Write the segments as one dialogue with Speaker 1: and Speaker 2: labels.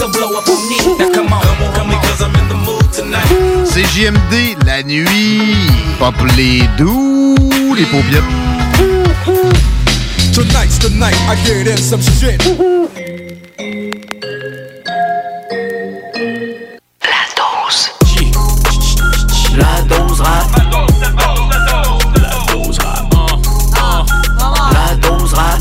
Speaker 1: so blow up on me. Now come on because I'm in the mood tonight.
Speaker 2: C'est JMD, la nuit. Pop les doux, les paupiètes.
Speaker 3: Tonight's the night, I get in some shit.
Speaker 4: La dose. La dose rap. La dose rap. La dose rap.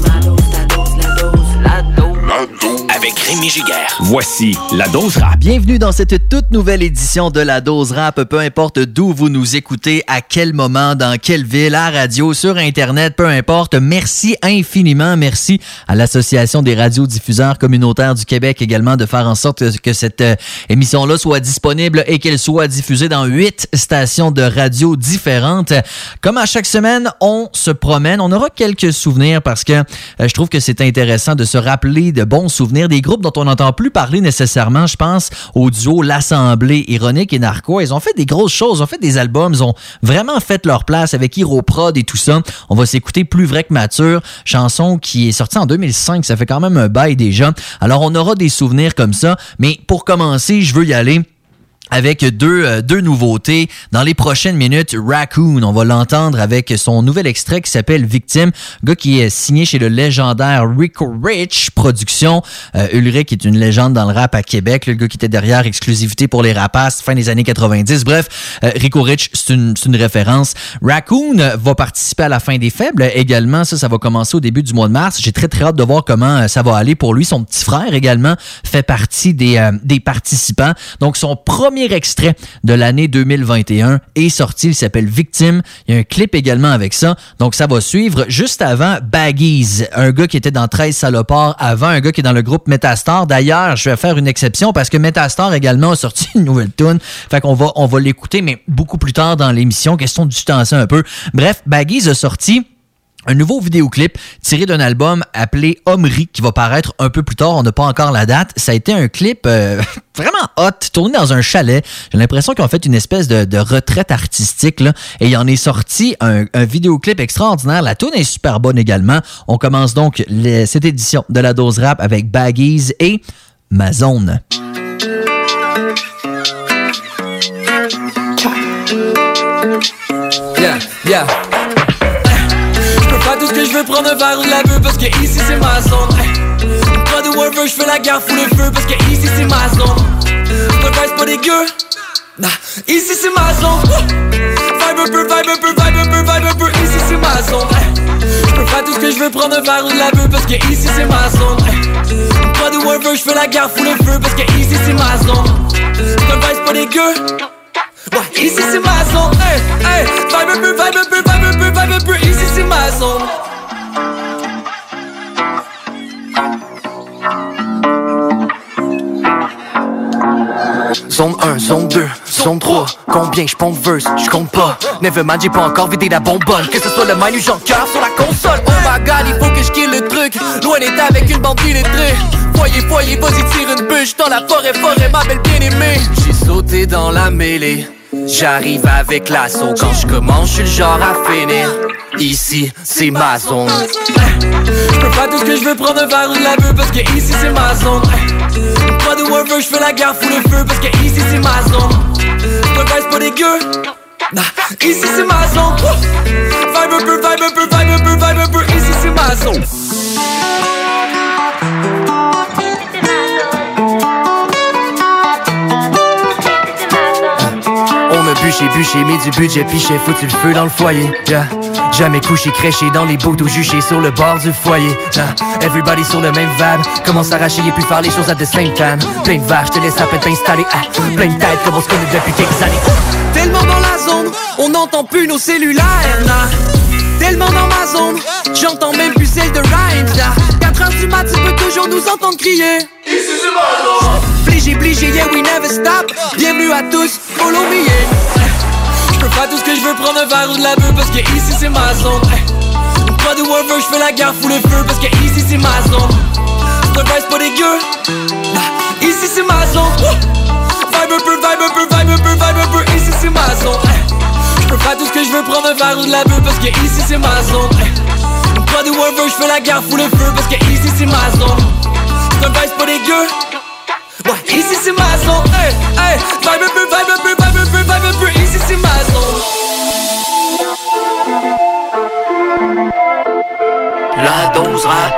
Speaker 4: Avec Rémi Giguère.
Speaker 5: Voici La Dose Rap.
Speaker 6: Bienvenue dans cette toute nouvelle édition de La Dose Rap. Peu importe d'où vous nous écoutez, à quel moment, dans quelle ville, à radio, sur Internet, peu importe. Merci infiniment. Merci à l'Association des radiodiffuseurs communautaires du Québec également de faire en sorte que cette émission-là soit disponible et qu'elle soit diffusée dans 8 stations de radio différentes. Comme à chaque semaine, on se promène. On aura quelques souvenirs parce que je trouve que c'est intéressant de se rappeler de bons souvenirs des groupes dont on n'entend plus parler nécessairement. Je pense au duo L'Assemblée, Ironique et Narquois. Ils ont fait des grosses choses, ils ont fait des albums, ils ont vraiment fait leur place avec Hero Prod et tout ça. On va s'écouter Plus vrai que mature, chanson qui est sortie en 2005, ça fait quand même un bail déjà. Alors on aura des souvenirs comme ça, mais pour commencer, je veux y aller avec deux nouveautés. Dans les prochaines minutes, Raccoon, on va l'entendre avec son nouvel extrait qui s'appelle Victime, gars qui est signé chez le légendaire Rico Rich Productions. Ulrich est une légende dans le rap à Québec, le gars qui était derrière Exclusivité pour les rapaces, fin des années 90. Bref, Rico Rich, c'est une référence. Raccoon va participer à la fin des faibles également. Ça va commencer au début du mois de mars. J'ai très hâte de voir comment ça va aller pour lui. Son petit frère également fait partie des participants. Donc son premier extrait de l'année 2021 est sorti, il s'appelle Victime. Il y a un clip également avec ça, donc ça va suivre. Juste avant, Baggies, un gars qui était dans 13 Salopards avant, un gars qui est dans le groupe Metastar. D'ailleurs, je vais faire une exception parce que Metastar également a sorti une nouvelle tune, fait qu'on va l'écouter, mais beaucoup plus tard dans l'émission, question de distancer un peu. Bref, Baggies a sorti un nouveau vidéoclip tiré d'un album appelé Omri qui va paraître un peu plus tard. On n'a pas encore la date. Ça a été un clip vraiment hot, tourné dans un chalet. J'ai l'impression qu'ils ont fait une espèce de retraite artistique là, et il en est sorti un vidéoclip extraordinaire. La tune est super bonne également. On commence donc cette édition de La Dose Rap avec Baggies et Ma Zone.
Speaker 7: Yeah. Pas tout ce que je veux prendre un verre ou de la beuh parce que ici c'est ma zone. Pas de whatever, je fais la guerre, fous le feu parce que ici c'est ma zone. Pas de vice, pas dégueu. Nah, ici c'est ma zone. Vibe un peu, ici c'est ma zone. Je peux faire tout ce que je veux prendre un verre ou de la beuh parce que ici c'est ma zone. Pas de whatever, je fais la guerre, fous le feu parce que ici c'est ma zone. Pas de vice, pas dégueu. Ouais, ici c'est ma zone, hey, vibe un peu, ici c'est ma zone.
Speaker 4: Zone 1, zone 2, zone 3. Combien j'pompe verse, j'compte pas. Nevermind, j'ai pas encore vidé la bonbonne. Que ce soit le mine ou genre cœur sur la console. Oh my god, il faut que je kill le truc. Loin d'être avec une bande illettrée. Foyer, vas-y tire une bûche. Dans la forêt, ma belle bien-aimée. J'ai sauté dans la mêlée. J'arrive avec l'assaut. Quand je commence, je suis le genre à finir. Ici, c'est ma zone.
Speaker 7: Je peux faire tout ce que je veux, prendre un verre ou de la beuh parce que ici c'est ma zone. Pas de whatever, je fais la guerre, fous le feu parce que ici c'est ma zone. Pas de vice, pas dégueu. Nah, ici c'est ma zone. Vibe un peu, ici c'est ma zone.
Speaker 4: On a bûché, mis du budget, piché, foutu le feu dans le foyer. Yeah. Jamais couché, créché dans les bouts ou juché sur le bord du foyer. Everybody sur le même vibe, commence à arracher et puis faire les choses à the same time. Plein de vaches, je te laisse à peine t'installer. Plein de têtes comme on se connaît depuis quelques années.
Speaker 7: Tellement dans la zone, on n'entend plus nos cellulaires. Nah. Tellement dans ma zone, j'entends même plus celle de Rhymes. 4h du mat, tu peux toujours nous entendre crier. Ici c'est ma zone. Bligé, yeah we never stop. Bienvenue à tous, follow me yeah. Je peux faire tout ce que je veux, prendre un verre ou de la beuh parce que ici c'est ma zone. Pas de whatever, je fais la guerre, fous le feu parce que ici c'est ma zone. Pas de vice, pas dégueu. Ici c'est ma zone. Vibe un peu, ici c'est ma zone. Je peux faire tout ce que je veux, prendre un verre ou de la beuh parce que ici c'est ma zone. Pas de whatever, je fais la guerre, fous le feu parce que ici c'est ma zone. Pas de vice, pas dégueu. Ouais, ici c'est ma zone. Hey, hey, vibe un peu, vibe un peu, vibe un peu, vibe un peu, ici c'est ma zone.
Speaker 4: La dose rap.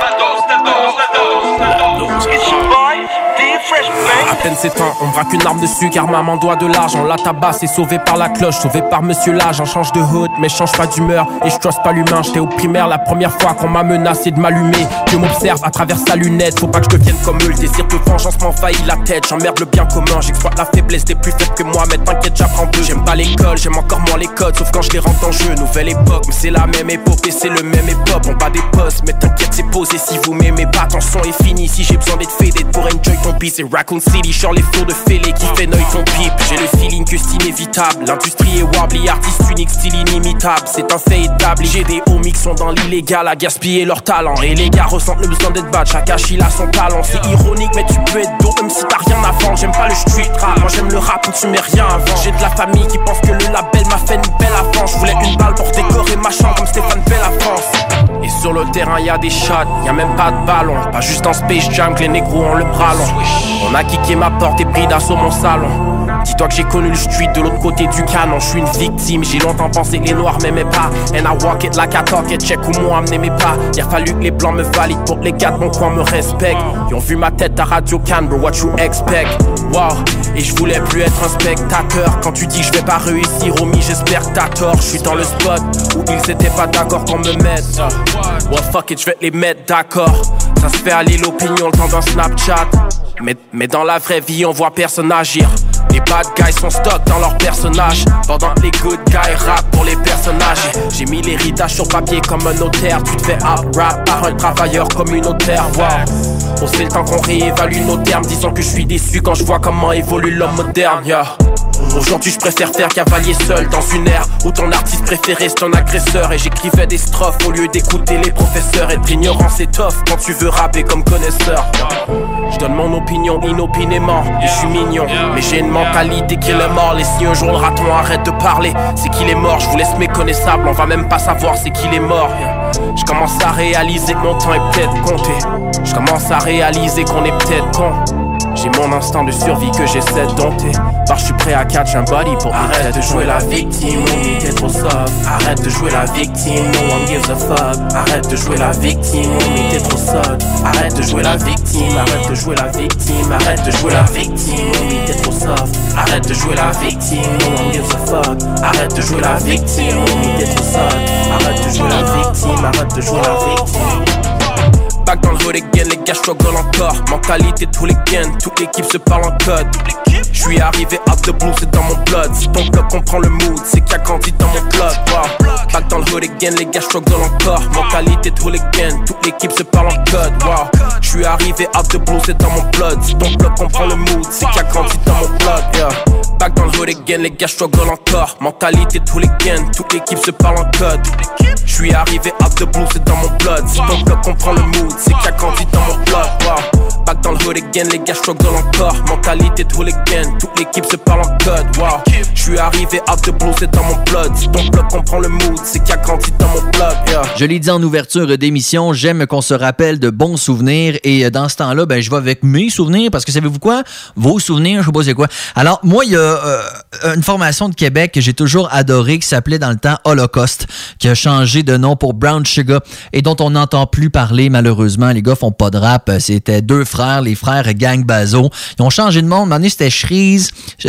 Speaker 8: À peine 7 ans, on braque une arme dessus car maman doit de l'argent. La tabasse est sauvée par la cloche, sauvée par monsieur l'agent. Change de hood mais change pas d'humeur et je trosse pas l'humain. J'étais au primaire la première fois qu'on m'a menacé de m'allumer. Dieu m'observe à travers sa lunette, faut pas que je devienne comme eux. Le désir de vengeance m'envahit la tête, j'emmerde le bien commun. J'exploite la faiblesse des plus faibles que moi, mais t'inquiète j'apprends peu. J'aime pas l'école, j'aime encore moins les codes, sauf quand je les rentre en jeu. Nouvelle époque, mais c'est la même époque et c'est le même hip-hop. On bat des postes, mais t'inquiète c'est posé. Si vous m'aimez pas, ton son est fini. Si j'ai besoin d'être faded pour enjoy ton beat, c'est Raccoon City. Genre les flots de fêlés qui fait noyer ton pipe. J'ai le feeling que c'est inévitable. L'industrie est wobbly, artiste unique, style inimitable. C'est un fait établi. J'ai des homies qui sont dans l'illégal à gaspiller leur talent. Et les gars ressentent le besoin d'être bad. Chacun il a son talent. C'est ironique, mais tu peux être dope même si t'as rien à vendre. J'aime pas le street rap, moi j'aime le rap où tu mets rien avant. J'ai de la famille qui pense que le label m'a fait une belle avance. Je voulais une balle pour décorer ma chambre comme Stéphane Bell à France. Et sur le terrain y'a des shots, y'a même pas de ballon. Pas juste en Space Jam que les négros ont le bras long. On a kické ma porte et pris d'assaut mon salon. Dis-toi que j'ai connu le street de l'autre côté du canon. Je suis une victime, j'ai longtemps pensé que les noirs m'aimaient pas. And I walk it like I talk it, check où moi m'aimait pas. Il a fallu que les blancs me valident pour que les gars de mon coin me respectent. Ils ont vu ma tête à Radio Cannes, bro, what you expect? Wow, et je voulais plus être un spectateur. Quand tu dis que je vais pas réussir, homie, j'espère que t'as tort. Je suis dans le spot où ils étaient pas d'accord qu'on me mette. Well fuck it, je vais les mettre d'accord. Ça se fait aller l'opinion le temps d'un Snapchat. Mais dans la vraie vie on voit personne agir. Les bad guys sont stock dans leurs personnages, pendant que les good guys rap pour les personnages. J'ai mis l'héritage sur papier comme un notaire. Tu te fais rap par un travailleur communautaire. Wow. On sait le temps qu'on réévalue nos termes. Disons que je suis déçu quand je vois comment évolue l'homme moderne, yeah. Aujourd'hui je préfère faire cavalier seul dans une ère où ton artiste préféré c'est ton agresseur. Et j'écrivais des strophes au lieu d'écouter les professeurs. Être ignorant c'est tough quand tu veux rapper comme connaisseur. Je donne mon opinion inopinément et je suis mignon, mais j'ai une mentalité qui est mort. Et si un jour le raton arrête de parler, c'est qu'il est mort. Je vous laisse méconnaissable, on va même pas savoir c'est qu'il est mort. Je commence à réaliser que mon temps est peut-être compté. Je commence à réaliser qu'on est peut-être con. J'ai mon instinct de survie que j'essaie de dompter. Parce que je suis prêt à catch un body pour arrête de jouer la victime, homie t'es trop soft. Arrête de jouer la victime, no one gives a fuck. Arrête de jouer la victime, homie t'es trop soft. Arrête de jouer la victime, arrête de jouer la victime. Arrête de jouer la victime, homie t'es trop soft. Arrête de jouer la victime, no one gives a fuck. Arrête de jouer la victime, homie t'es trop soft. Arrête de jouer la victime, arrête de jouer la victime. Back dans le hood again, les gars struggle encore. Mentalité de hooligan, toute l'équipe se parle en code. J'suis arrivé out the blue, c'est dans mon blood. Si ton bloc comprend le mood, c'est qu'il y a grandi dans mon blood. Wow. Back dans le hood again, les gars struggle encore. Mentalité de hooligan, toute l'équipe se parle en code. Wow. J'suis arrivé out the blue, c'est dans mon blood. Si ton bloc comprend le mood, c'est qu'il y a grandi dans mon blood. Yeah. Back dans le hood again, les gars struggle encore. Mentalité de hooligan, toute l'équipe se parle en code. J'suis arrivé out the blue, c'est dans mon blood. Si ton bloc comprend le mood, c'est qu'il y a grandi dans mon blood. Wow. Back dans le hood again, les gars struggle encore. Mentalité de hooligan, toute l'équipe se parle en code. Wow. J'suis arrivé out the blue, c'est dans mon blood. Si ton bloc comprend le mood, c'est qu'il y a grandi dans mon blood. Yeah.
Speaker 6: Je l'ai dit en ouverture d'émission, j'aime qu'on se rappelle de bons souvenirs. Et dans ce temps-là, ben, je vais avec mes souvenirs. Parce que savez-vous quoi? Vos souvenirs, je sais pas c'est quoi. Alors, moi, il y a une formation de Québec que j'ai toujours adorée qui s'appelait dans le temps Holocaust, qui a changé de nom pour Brown Sugar et dont on n'entend plus parler malheureusement. Les gars font pas de rap. C'était deux frères, les frères Gang Bazo. Ils ont changé de nom. À un moment donné, c'était Freeze,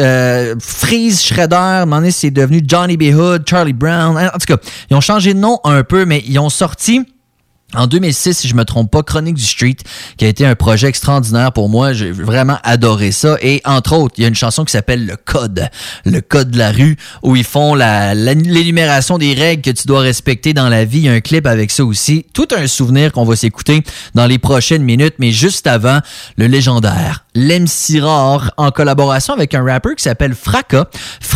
Speaker 6: Shredder. À un moment donné, c'est devenu Johnny B. Hood, Charlie Brown. En tout cas, ils ont changé de nom un peu, mais ils ont sorti en 2006, si je me trompe pas, Chronique du Street, qui a été un projet extraordinaire pour moi. J'ai vraiment adoré ça. Et entre autres, il y a une chanson qui s'appelle Le Code de la rue, où ils font l'énumération des règles que tu dois respecter dans la vie. Il y a un clip avec ça aussi. Tout un souvenir qu'on va s'écouter dans les prochaines minutes. Mais juste avant, le légendaire l'MC Rare, en collaboration avec un rappeur qui s'appelle Fracka,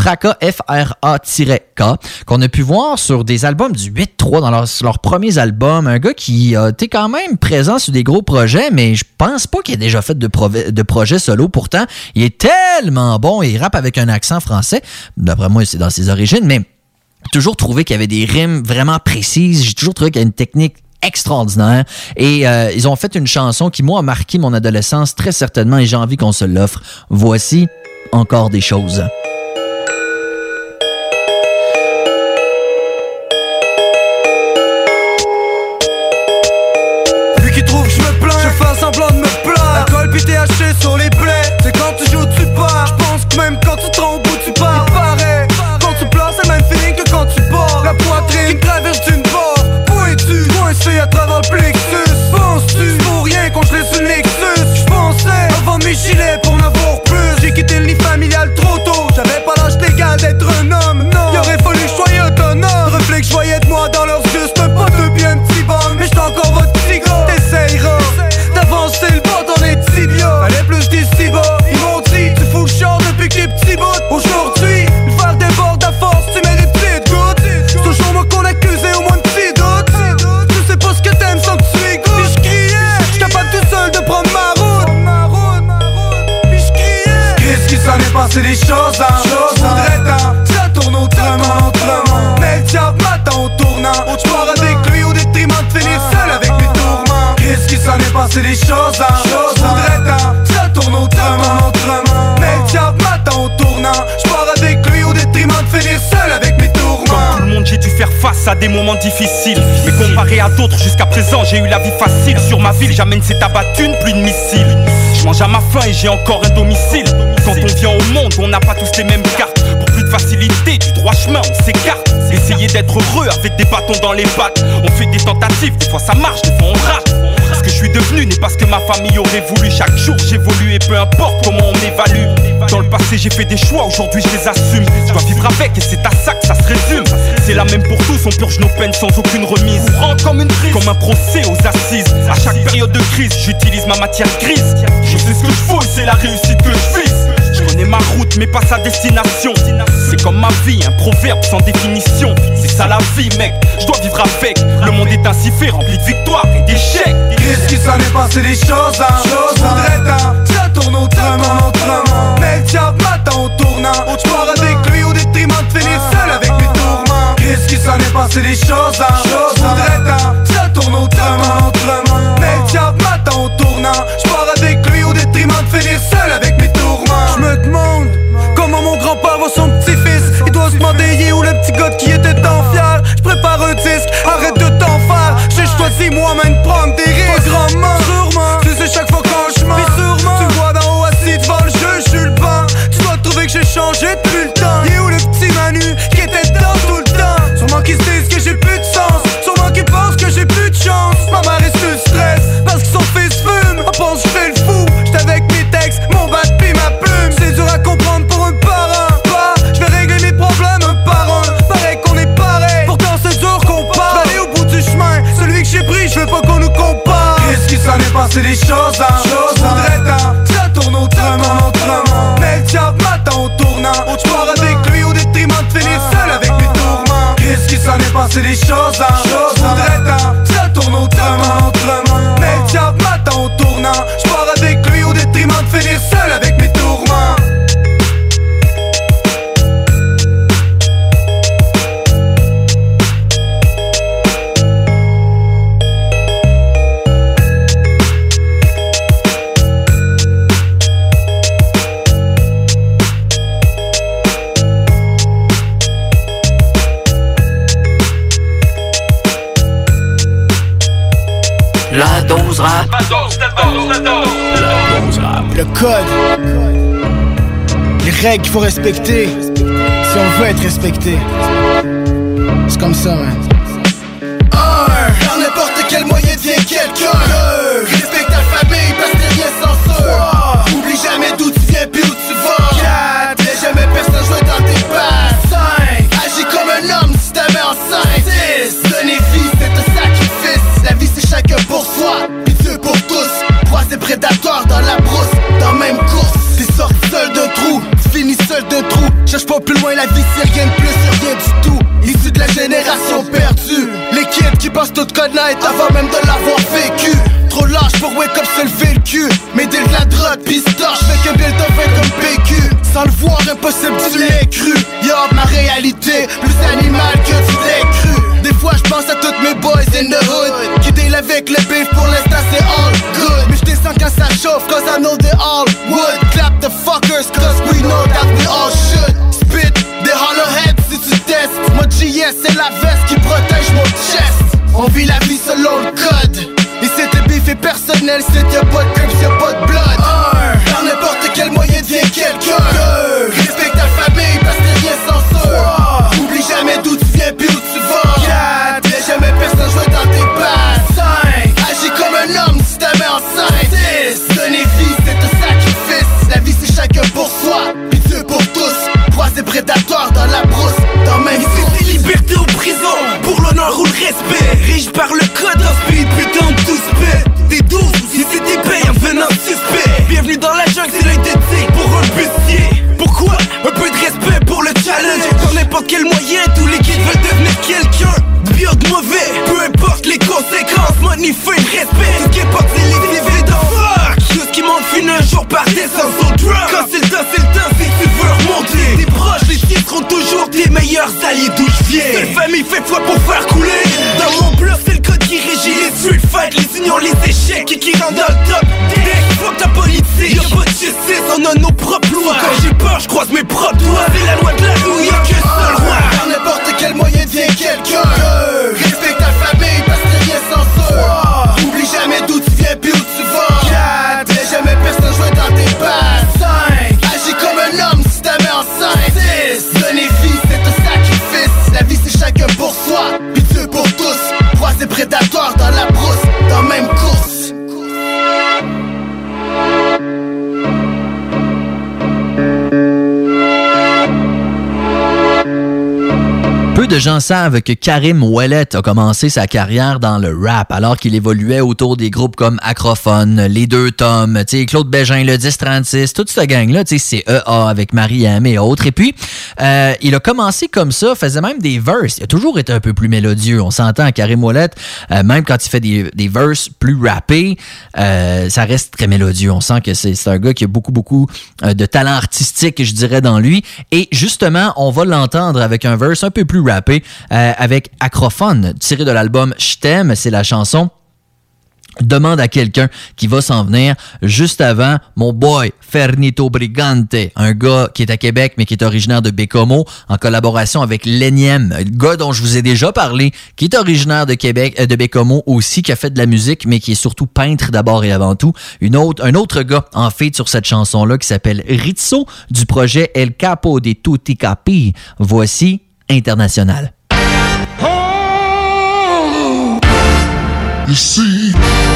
Speaker 6: F-R-A-K, qu'on a pu voir sur des albums du 8-3 dans leurs premiers albums. Un gars qui a été quand même présent sur des gros projets, mais je pense pas qu'il ait déjà fait de projets solo. Pourtant, il est tellement bon et il rappe avec un accent français. D'après moi, c'est dans ses origines, mais j'ai toujours trouvé qu'il y avait des rimes vraiment précises. J'ai toujours trouvé qu'il y a une technique extraordinaire. Et ils ont fait une chanson qui, moi, a marqué mon adolescence très certainement et j'ai envie qu'on se l'offre. Voici Encore des choses.
Speaker 7: Vu qu'ils trouvent que je me plains, je fais semblant de me plaindre. Alcool pis THC sur les plaies. C'est quand tu joues tu pars. J'pense que même quand tu te rends au bout tu pars. Il paraît, quand tu pleures c'est le même feeling que quand tu pars. La poitrine qui traverse d'une barre. Pointu, coincé à travers le plexus. Penses-tu, pour rien qu'on se laisse une Lexus. J'pensais avant mes gilets pour n'avoir plus. J'ai quitté le lit familial trop tôt. J'avais pas l'âge légal d'être un homme, non. Il aurait fallu que je sois autonome. Le reflet que je voyais de moi dans leurs yeux, c'est un pas de bien petit bum. Mais j'suis encore votre petit gars. T'essayeras d'avancer le bas dans les tibias. Fallait plus des si bas. Ils m'ont dit, tu fous le char depuis que t'es petit bout. Aujourd'hui, le verre déborde à force, tu mets des petites gouttes. C'est toujours moi qu'on accusait au moins de petits doutes. Tu sais pas ce que t'aimes sans que tu écoutes. Puis j'criais, j'suis capable tout seul de prendre ma route. Puis j'criais, qu'est-ce qui s'en est passé des choses, hein? J'voudrais tant, ça tourne autrement. Mais le diable m'attend au tournant. J'pars avec lui au détriment de finir seul avec mes tourments. Qu'est-ce qui s'en est passé des choses, hein? J'voudrais tant, ça tourne autrement. Mais le diable m'attend au tournant. J'pars avec lui au détriment de finir seul avec mes tourments.
Speaker 8: Comme tout le monde, j'ai dû faire face à des moments difficiles. Mais comparé à d'autres, jusqu'à présent, j'ai eu la vie facile. Sur ma ville, j'amène cette abattue, une pluie de missiles. Je mange à ma faim et j'ai encore un domicile. Quand on vient au monde, on n'a pas tous les mêmes cartes. Pour plus de facilité, du droit chemin, on s'écarte. Essayer d'être heureux avec des bâtons dans les pattes. On fait des tentatives, des fois ça marche, des fois on rate. Ce que je suis devenu n'est pas ce que ma famille aurait voulu. Chaque jour j'évolue et peu importe comment on m'évalue. Dans le passé j'ai fait des choix, aujourd'hui je les assume. Je dois vivre avec et c'est à ça que ça se résume. C'est la même pour tous, on purge nos peines sans aucune remise. Courant comme une crise, comme un procès aux assises. À chaque période de crise, j'utilise ma matière grise. Je sais ce que je faut et c'est la réussite que je vise. Je connais ma route mais pas sa destination. C'est comme ma vie, un proverbe sans définition. C'est ça la vie mec, je dois vivre avec. Le monde est ainsi fait, rempli de victoires et d'échecs.
Speaker 7: Qu'est-ce qui s'en est passé des choses, hein? J'voudrais tant, ça tourne autrement. Mais le diable m'attend au tournant. J'pars avec lui au détriment de finir seul avec mes tourments. Qu'est-ce qui s'en est passé des choses, hein? J'voudrais tant, ça tourne autrement. Mais le diable m'attend au tournant. J'pars avec lui au détriment de finir seul avec mes tourments. J'me demande comment mon grand-père voit son petit-fils. Il doit se demander où le petit gars qui était tant fier. J'prépare un disque, arrête de t'en faire. J'ai choisi moi-même de prendre des risques. Pas grandement, sûrement, tu sais chaque fois quand je mens. Sûrement, tu me vois d'en haut assis devant le jeu, j'suis le banc. Tu dois trouver que j'ai changé depuis le temps. Il est où le petit Manu qui était dedans tout le temps? Sûrement qu'ils se disent que j'ai plus de sens. Sûrement qu'ils pensent que j'ai plus de chance. Ma mère est sous le stress parce que son fils fume. On pense que j'fais le fou, j'étais avec mes textes, mon bat pis ma plume. C'est dur à comprendre pour un parent. Pas, j'vais régler mes problèmes un par un. Pareil qu'on est pareil, pourtant c'est dur qu'on parle. J'vais aller au bout du chemin, celui que j'ai pris, j'veux pas qu'on nous compare. Qu'est-ce qui s'en est passé des choses, hein? J'voudrais tant, ça tourne autrement. Mais le diable m'attend au tournant. J'pars avec lui au détriment de finir seul avec mes tourments. Qu'est-ce qui s'en est passé des choses, hein? J'voudrais tant, ça tourne autrement. Mais le diable m'attend au tournant. J'pars avec lui au détriment de finir seul avec mes tourments.
Speaker 4: La dose rap.
Speaker 9: Le code. Les règles qu'il faut respecter si on veut être respecté. C'est comme ça, man.
Speaker 10: Par n'importe quel moyen devient quelqu'un. Respecte ta famille parce que t'es rien sans ça. Oublie jamais d'où tu viens puis où tu vas. 4. Laisse jamais personne jouer dans tes passes. 5. Agis comme un homme si t'as mets enceinte. 6. Donner vie c'est un sacrifice. La vie c'est chacun pour soi, puis Dieu pour tous. Croise des prédateurs dans la brousse, dans même course. T'es sorti seul d'un trou, tu finis seul d'un trou. Cherche pas plus loin, la vie c'est rien de plus, c'est rien du tout. Issu de la génération perdue, les kids qui pensent tout connaître avant même de l'avoir vécu. Trop lâche pour wake up se lever le cul. Mais dès de la drogue, pistoche, fait qu'un build up fait comme PQ. Sans le voir, impossible, tu l'as cru. Yo, ma réalité, plus animal que tu l'as cru. Des fois je pense à toutes mes boys in the hood qui deal avec le beef, pour l'instant c'est all good. Mais je descends quand ça chauffe, cause I know they all would. Clap the fuckers, cause we know that we all should. Spit des hollow heads si tu testes. Moi JS c'est la veste qui protège mon chest. On vit la vie selon le code. Et c'est le beef est personnel, c'est y'a pas de crips, y'a pas de blood. Par n'importe quel moyen devient quelqu'un. Respecte ta famille parce que rien sans ça. Oublie jamais d'où tu viens puis où tu vas. 4. Laisse jamais personne jouer dans tes passes. 5. Agis comme un homme si ta mets enceinte. 6. Donner vie c'est un sacrifice. La vie c'est chacun pour soi, puis Dieu pour tous. Croisés prédateurs dans la brousse, dans même
Speaker 11: c'est des libertés ou prison, pour l'honneur ou le respect. Riche par le code of speed, putain de tout spit. Des 12, si c'est des payes en venant suspect. Bienvenue dans la jungle, c'est l'œil d'éthique pour un bustier. Pourquoi? Un peu de respect pour le challenge. Par n'importe quel moyen, tous les kids veulent devenir quelqu'un. Bio de mauvais, peu importe les conséquences. Money, fame, respect, tout ce qui est pas c'est les évidents. Fuck, tout ce qui monte finit un jour par descendre au drum. Quand c'est le temps si tu veux remonter. Tes proches, les titres seront toujours tes meilleurs alliés d'où je viens. Seule famille fait foi pour faire couler. Dans mon bloc, c'est le code qui régit les street fights, les unions, les échecs et qui rendent dans le top. Fuck ta politique, y'a pas de justice, on a nos propres lois. Quand j'ai peur, je croise mes propres doigts. C'est la loi de la rue, y'a qu'un seul roi.
Speaker 10: Par n'importe quel moyen devient quelqu'un. Respecte ta famille parce que rien sans ça. Oublie jamais d'où tu viens puis où tu vas. 4. Laisse jamais personne jouer dans tes passes. 5. Agis comme un homme si ta mets enceinte. 6. Donner vie c'est un sacrifice. La vie c'est chacun pour soi, puis Dieu pour tous. Croisés prédateurs dans la brousse, dans même course.
Speaker 6: Peu de gens savent que Karim Ouellet a commencé sa carrière dans le rap alors qu'il évoluait autour des groupes comme Acrophone, Les Deux Tomes, Claude Bégin, le 1036, toute cette gang-là, CEA avec Marie-Am et autres. Et puis, il a commencé comme ça, faisait même des verses. Il a toujours été un peu plus mélodieux. On s'entend, Karim Ouellet, même quand il fait des verses plus rappés, ça reste très mélodieux. On sent que c'est un gars qui a beaucoup de talent artistique, je dirais, dans lui. Et justement, on va l'entendre avec un verse un peu plus rappé avec Acrophone, tiré de l'album Je t'aime, c'est la chanson Demande à quelqu'un qui va s'en venir. Juste avant, mon boy Fernito Brigante, un gars qui est à Québec mais qui est originaire de Bécomo, en collaboration avec l'Énième, le gars dont je vous ai déjà parlé, qui est originaire de Québec, de Bécomo aussi, qui a fait de la musique mais qui est surtout peintre d'abord et avant tout. Un autre gars en feat sur cette chanson-là qui s'appelle Rizzo du projet El Capo de Tutti Capi. Voici International.
Speaker 12: Ici.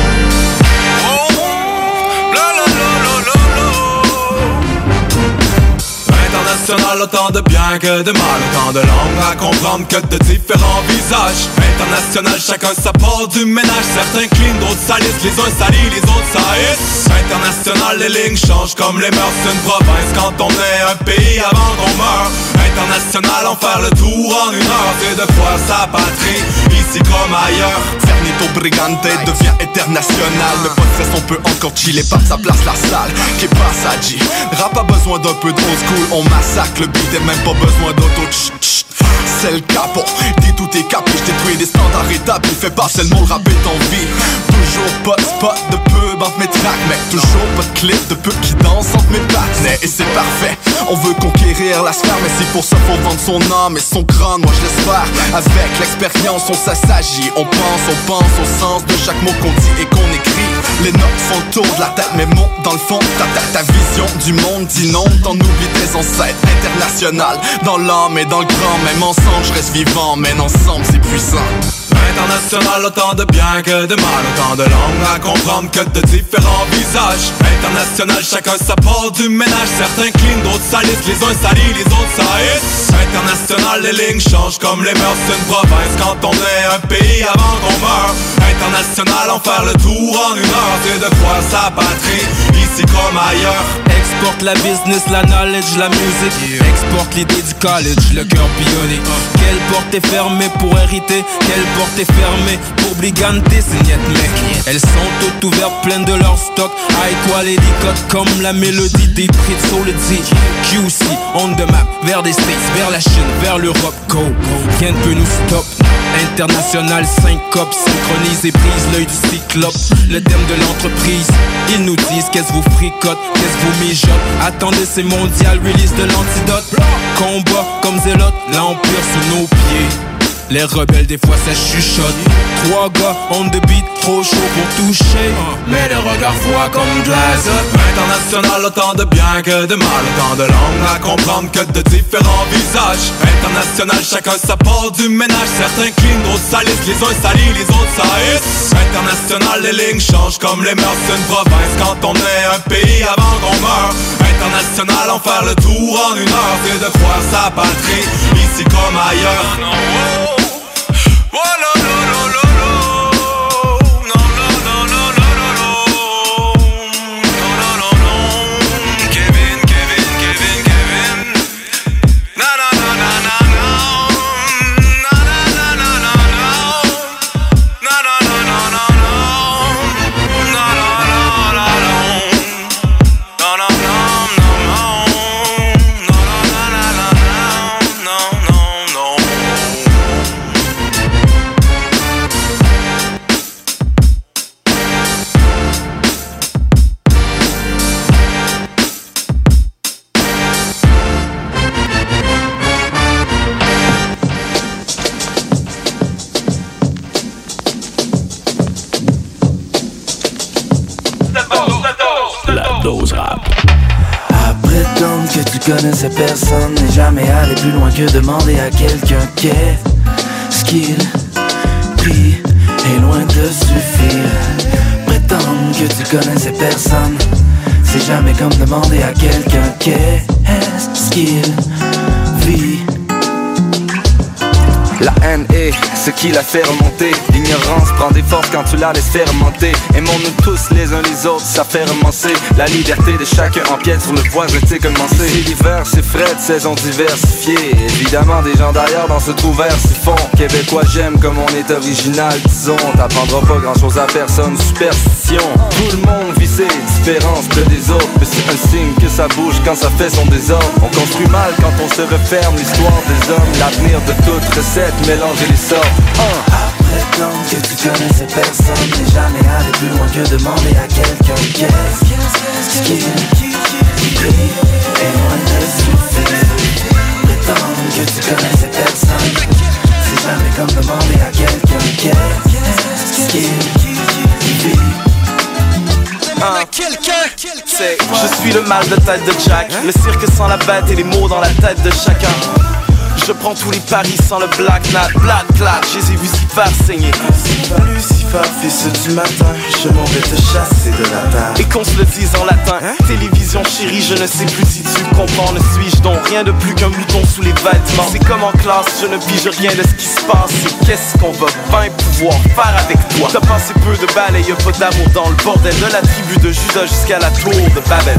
Speaker 1: International, autant de bien que de mal, autant de langues à comprendre que de différents visages. International, chacun sa part du ménage. Certains clean, d'autres salissent, les uns salissent, les autres saillissent. International, les lignes changent comme les mœurs d'une province quand on est un pays avant qu'on meure. International, en faire le tour en une heure, c'est de voir sa patrie, ici comme ailleurs.
Speaker 12: Fernito Brigante devient international. Mais pas de stress, on peut encore chiller par sa place la salle. Qui passe à G. Rap a besoin d'un peu de old school, on massacre le beat et même pas besoin d'auto. C'est le capo, dis tout est capé, j'détruis des standards établis, fais passer le mot rap est en vie. Toujours pas de spot de pub entre mes tracks, mec, toujours pas de clip de pub qui danse entre mes pattes. Et c'est parfait, on veut conquérir la sphère, mais si pour ça faut vendre son âme et son crâne, moi je l'espère. Avec l'expérience on s'assagit, on pense au sens de chaque mot qu'on dit et qu'on écrit. Les notes font le tour de la tête, mais monte dans le fond ta vision du monde dit non, t'en oublies tes ancêtres. International, dans l'âme et dans le grand, même ensemble je reste vivant, mais ensemble c'est puissant.
Speaker 1: International, autant de bien que de mal, autant de langues à comprendre que de différents visages. International, chacun sa part du ménage. Certains clean, d'autres salissent, les uns salissent, les autres saillissent. International, les lignes changent comme les mœurs d'une province quand on est un pays avant qu'on meure. International, en faire le tour en une heure, c'est de croire sa patrie, ici comme ailleurs.
Speaker 11: Exporte la business, la knowledge, la musique. Exporte l'idée du college, le cœur bionique. Quelle porte est fermée pour hériter, quelle porte est fermée pour Brigante, c'est niet mec. Elles sont toutes ouvertes, pleines de leur stock. High quality cut comme la mélodie des prix de Solidity. QC, on the map, vers des States, vers la Chine, vers l'Europe. Go, rien ne peut nous stop.
Speaker 8: International syncope, synchronise et brise l'œil du cyclope. Le thème de l'entreprise, ils nous disent qu'est-ce vous fricote, qu'est-ce vous mijote. Attendez, c'est mondial, release de l'antidote. Combat comme zélote, l'empire sous nos pieds. Les rebelles des fois ça chuchote. 3 gars on the beat, trop chaud pour toucher.
Speaker 1: Mais le regard froid comme de l'azote. International, autant de bien que de mal, autant de langues à comprendre que de différents visages. International, chacun sa part du ménage. Certains clean, d'autres salissent, les uns salissent, les autres saillissent. International, les lignes changent comme les mœurs d'une province. Quand on est un pays avant qu'on meure. International, en faire le tour en 1 heure, c'est de voir sa patrie, ici comme ailleurs. Oh, no, no, no, no, no. No, no, no, no, no, no, no. No, no, no, no. Kevin, Kevin, Kevin, Kevin. Na, na, na, na, na, na. Na, na, na, na, na, na. Na, na, na, na, na, na. Na, na, na, na, na. Na, na, na, na, na.
Speaker 5: La dose rap.
Speaker 13: À prétendre que tu connaissais personne n'est jamais aller plus loin que demander à quelqu'un qu'est-ce qu'il prie est loin de suffire. Prétendre que tu connaissais personne, c'est jamais comme demander à quelqu'un qu'est-ce qu'il vit.
Speaker 14: La haine est ce qui la fait remonter. L'ignorance prend des forces quand tu la laisses fermenter. Aimons-nous tous les uns les autres, ça fait romancer. La liberté de chacun empiète sur le voisin, t'sais comment c'est. Ici l'hiver, c'est frais, de saisons diversifiées. Évidemment des gens d'ailleurs dans ce trou vert s'y font. Québécois j'aime comme on est original, disons. T'apprendras pas grand chose à personne, superstition. Tout le monde vit ses différences que des autres, mais c'est un signe que ça bouge quand ça fait son désordre. On construit mal quand on se referme l'histoire des hommes. L'avenir de toute recette, mélanger les sorts.
Speaker 13: Prétendre que tu connaissais personne n'est jamais aller plus loin que demander à quelqu'un qu'est-ce qu'il prie est loin de suffire. Prétendre que tu connaissais personne, c'est jamais comme demander à quelqu'un qu'est-ce qu'il vit.
Speaker 15: Je suis le mal de tête de Jack, le cirque sans la bête et les mots dans la tête de chacun. Je prends tous les paris sans le black nat, black clat, je les ai vus s'y faire saigner. Lucifer, fils du matin, je m'en vais te chasser de la terre. Et qu'on se le dise en latin, télévision chérie, je ne sais plus si tu comprends. Ne suis-je donc rien de plus qu'un mouton sous les vêtements. C'est comme en classe, je ne pige rien de ce qui se passe. Et qu'est-ce qu'on va bien pouvoir faire avec toi? T'as passé peu de balles et y'a pas d'amour dans le bordel. De la tribu de Judas jusqu'à la tour de Babel.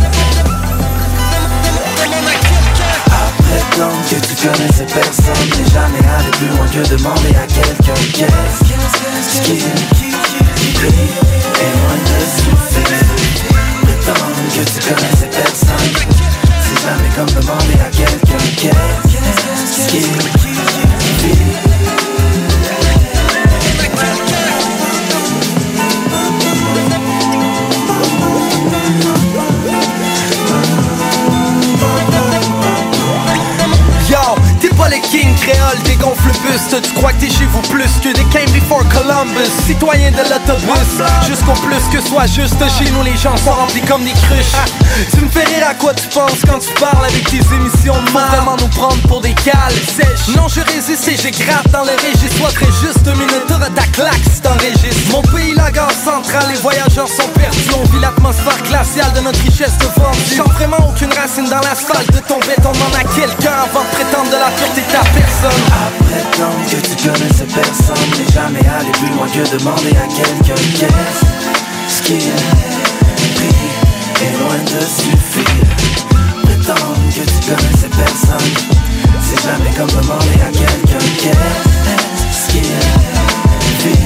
Speaker 13: Prétendre que tu connaissais personne n'est jamais aller plus loin que demander à quelqu'un qu'est-ce qu'il prie est loin de suffire. Prétendre que tu connaissais personne, c'est jamais comme demander à quelqu'un qu'est-ce qu'il vit.
Speaker 16: T'es pas les kings créoles, dégonfle le buste. Tu crois que t'es chez vous plus que des came before Columbus. Citoyen de l'autobus, jusqu'au plus que soit juste. Chez nous les gens sont remplis comme des cruches. Tu me fais rire à quoi tu penses quand tu parles avec tes émissions de mal. Vraiment nous prendre pour des cales sèches. Non je résiste et je gratte dans le registre. Soit très juste 2 minutes, t'auras ta claque si t'enregistres. Mon pays, la gare centrale, les voyageurs sont perdus. On vit l'atmosphère glaciale de notre richesse de vendue. Sans vraiment aucune racine dans l'asphalte de ton béton. Demande à quelqu'un avant de prétendre de la pureté de ta personne.
Speaker 13: À prétendre que tu connaissais personne n'est jamais aller plus loin que demander à quelqu'un qu'est-ce qu'il prie est loin de suffire. Prétendre que tu connaissais personne, c'est jamais comme demander à quelqu'un qu'est-ce qu'il vit.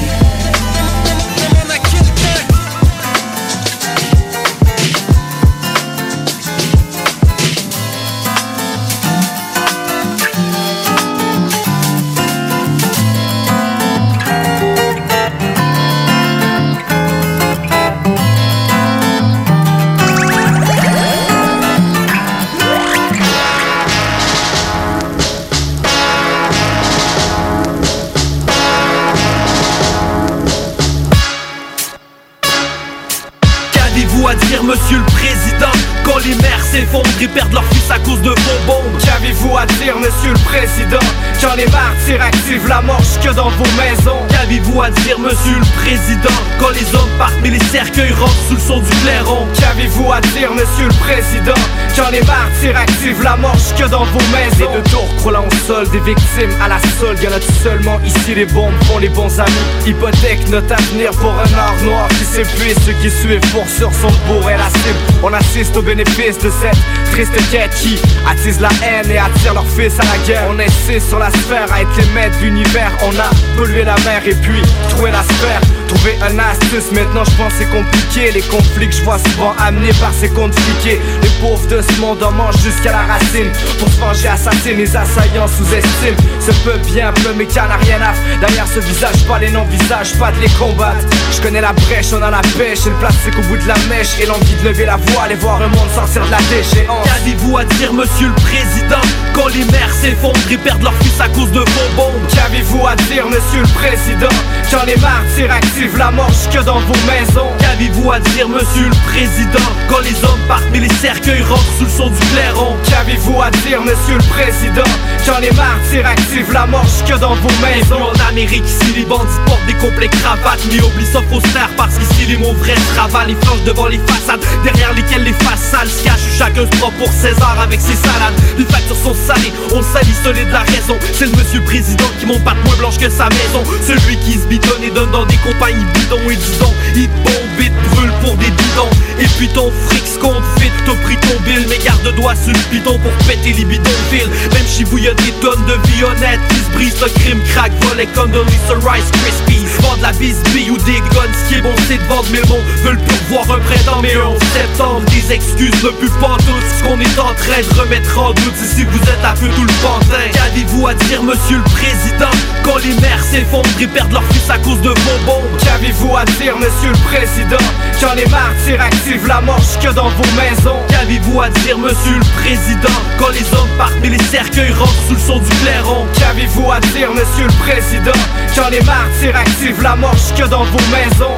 Speaker 17: président? Quand les mères s'effondrent et perdent leur fils à cause de vos bombes.
Speaker 15: Qu'avez-vous à dire, monsieur le président? Quand les martyrs activent la mort jusque dans vos maisons.
Speaker 17: Qu'avez-vous à dire, monsieur le président? Quand les hommes partent mais les cercueils rentrent sous le son du clairon.
Speaker 15: Qu'avez-vous à dire, monsieur le président? Quand les martyrs activent la mort jusque dans vos maisons.
Speaker 16: Et de tours croulant au sol, des victimes à la solde. Y'en a-tu seulement ici, les bombes font les bons amis.
Speaker 15: Hypothèque notre avenir pour un or noir qui s'épuise. Ceux qui suivent pour sur son bourg et la cible. On assiste au bénéfice de cette triste quête qui attise la haine et attire leurs fils à la guerre. On insiste sur la sphère à être les maîtres de l'univers. On a pollué la mer et puis trouvé la sphère. Trouver un astuce, maintenant je pense c'est compliqué. Les conflits que je vois souvent amenés par ces comptes fliqués. Les pauvres de ce monde en mangent jusqu'à la racine. Pour se venger, assassiner les assaillants sous-estiment ce peuple bien bleu mais qui en a rien à faire. Derrière ce visage, pas les non-visages, pas de les combattre. Je connais la brèche, on a la pêche et le plastique au bout de la mèche. Et l'envie de lever la voix, aller voir un monde sortir de la déchéance.
Speaker 17: Qu'avez-vous à dire, monsieur le président? Quand les mères s'effondrent et perdent leur fils à cause de vos bombes.
Speaker 15: Qu'avez-vous à dire, monsieur le président? Quand les martyrs activent la mort jusque dans vos maisons.
Speaker 17: Qu'avez-vous à dire, monsieur le président? Quand les hommes partent mais les cercueils rentrent sous le son du clairon.
Speaker 15: Qu'avez-vous à dire, monsieur le président? Quand les martyrs activent la mort jusque dans vos maisons.
Speaker 17: En Amérique, ici les bandits portent des complets cravates. Mais oublie ça faut se taire parce qu'ici les mots vrais se ravalent. Les franges devant les façades, derrière lesquelles les faces sales se cachent. Chacun se prend pour César avec ses salades. Les factures sont salées, on salit solide la raison. C'est le monsieur président qui monte pas de moins blanche que sa maison. Celui qui se bitonne et donne dans des compagnies bidons. Et disons, il te bombe et te brûle pour des bidons. Et puis ton fric se compte vite, t'as pris ton bill. Mais garde-doigts sur le bidon pour péter les bidonvilles. Même chez vous y'a des tonnes de vie honnête qui se brisent. Le crime crack, volet comme de Lisa Rice Krispies. Vendre la bisbille ou des guns, ce qui est bon c'est de vendre. Mais le monde veut le pourvoir un printemps. Mais 11 septembre, des excuses ne plus pas toutes. Ce qu'on est en train de remettre en doute, c'est si vous êtes à peu tout le pantin. Qu'avez-vous à dire, monsieur le président? Quand les mères s'effondrent et perdent leur fils à cause de vos bombes.
Speaker 15: Qu'avez-vous à dire, monsieur le président? Quand les martyrs activent la mort jusque dans vos maisons.
Speaker 17: Qu'avez-vous à dire, monsieur le président? Quand les hommes partent mais les cercueils rentrent sous le son du clairon.
Speaker 15: Qu'avez-vous à dire, monsieur le président? Quand les martyrs activent la mort jusque dans vos maisons.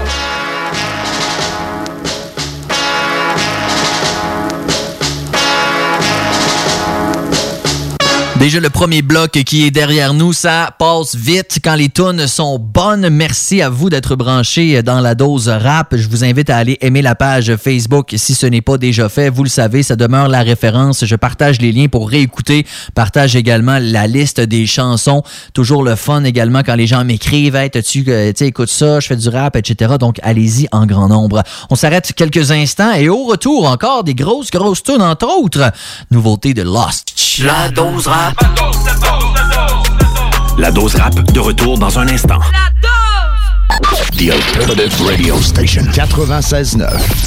Speaker 6: Déjà le premier bloc qui est derrière nous, ça passe vite quand les tunes sont bonnes. Merci à vous d'être branchés dans la dose rap. Je vous invite à aller aimer la page Facebook si ce n'est pas déjà fait. Vous le savez, ça demeure la référence. Je partage les liens pour réécouter. Partage également la liste des chansons. Toujours le fun également quand les gens m'écrivent « Hey, tu écoutes ça, je fais du rap, etc. » Donc allez-y en grand nombre. On s'arrête quelques instants et au retour encore des grosses tunes, entre autres. Nouveauté de Lost.
Speaker 13: La dose rap.
Speaker 5: La dose rap, de retour dans un instant.
Speaker 13: La dose!
Speaker 2: The Alternative Radio Station 96.9.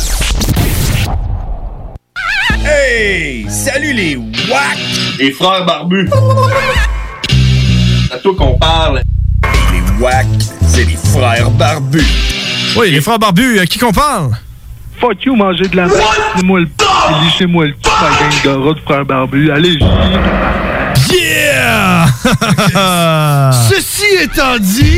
Speaker 18: Hey! Salut les WAC! Les frères barbus! C'est à toi qu'on parle. Les WAC, c'est les frères barbus.
Speaker 19: Oui, les frères barbus, à qui qu'on parle?
Speaker 20: Fuck you, manger de la merde. Lissez-moi le p***, lissez-moi le p***, ma gang de rats de frères barbus. Allez,
Speaker 19: Yeah!
Speaker 2: Ceci étant dit...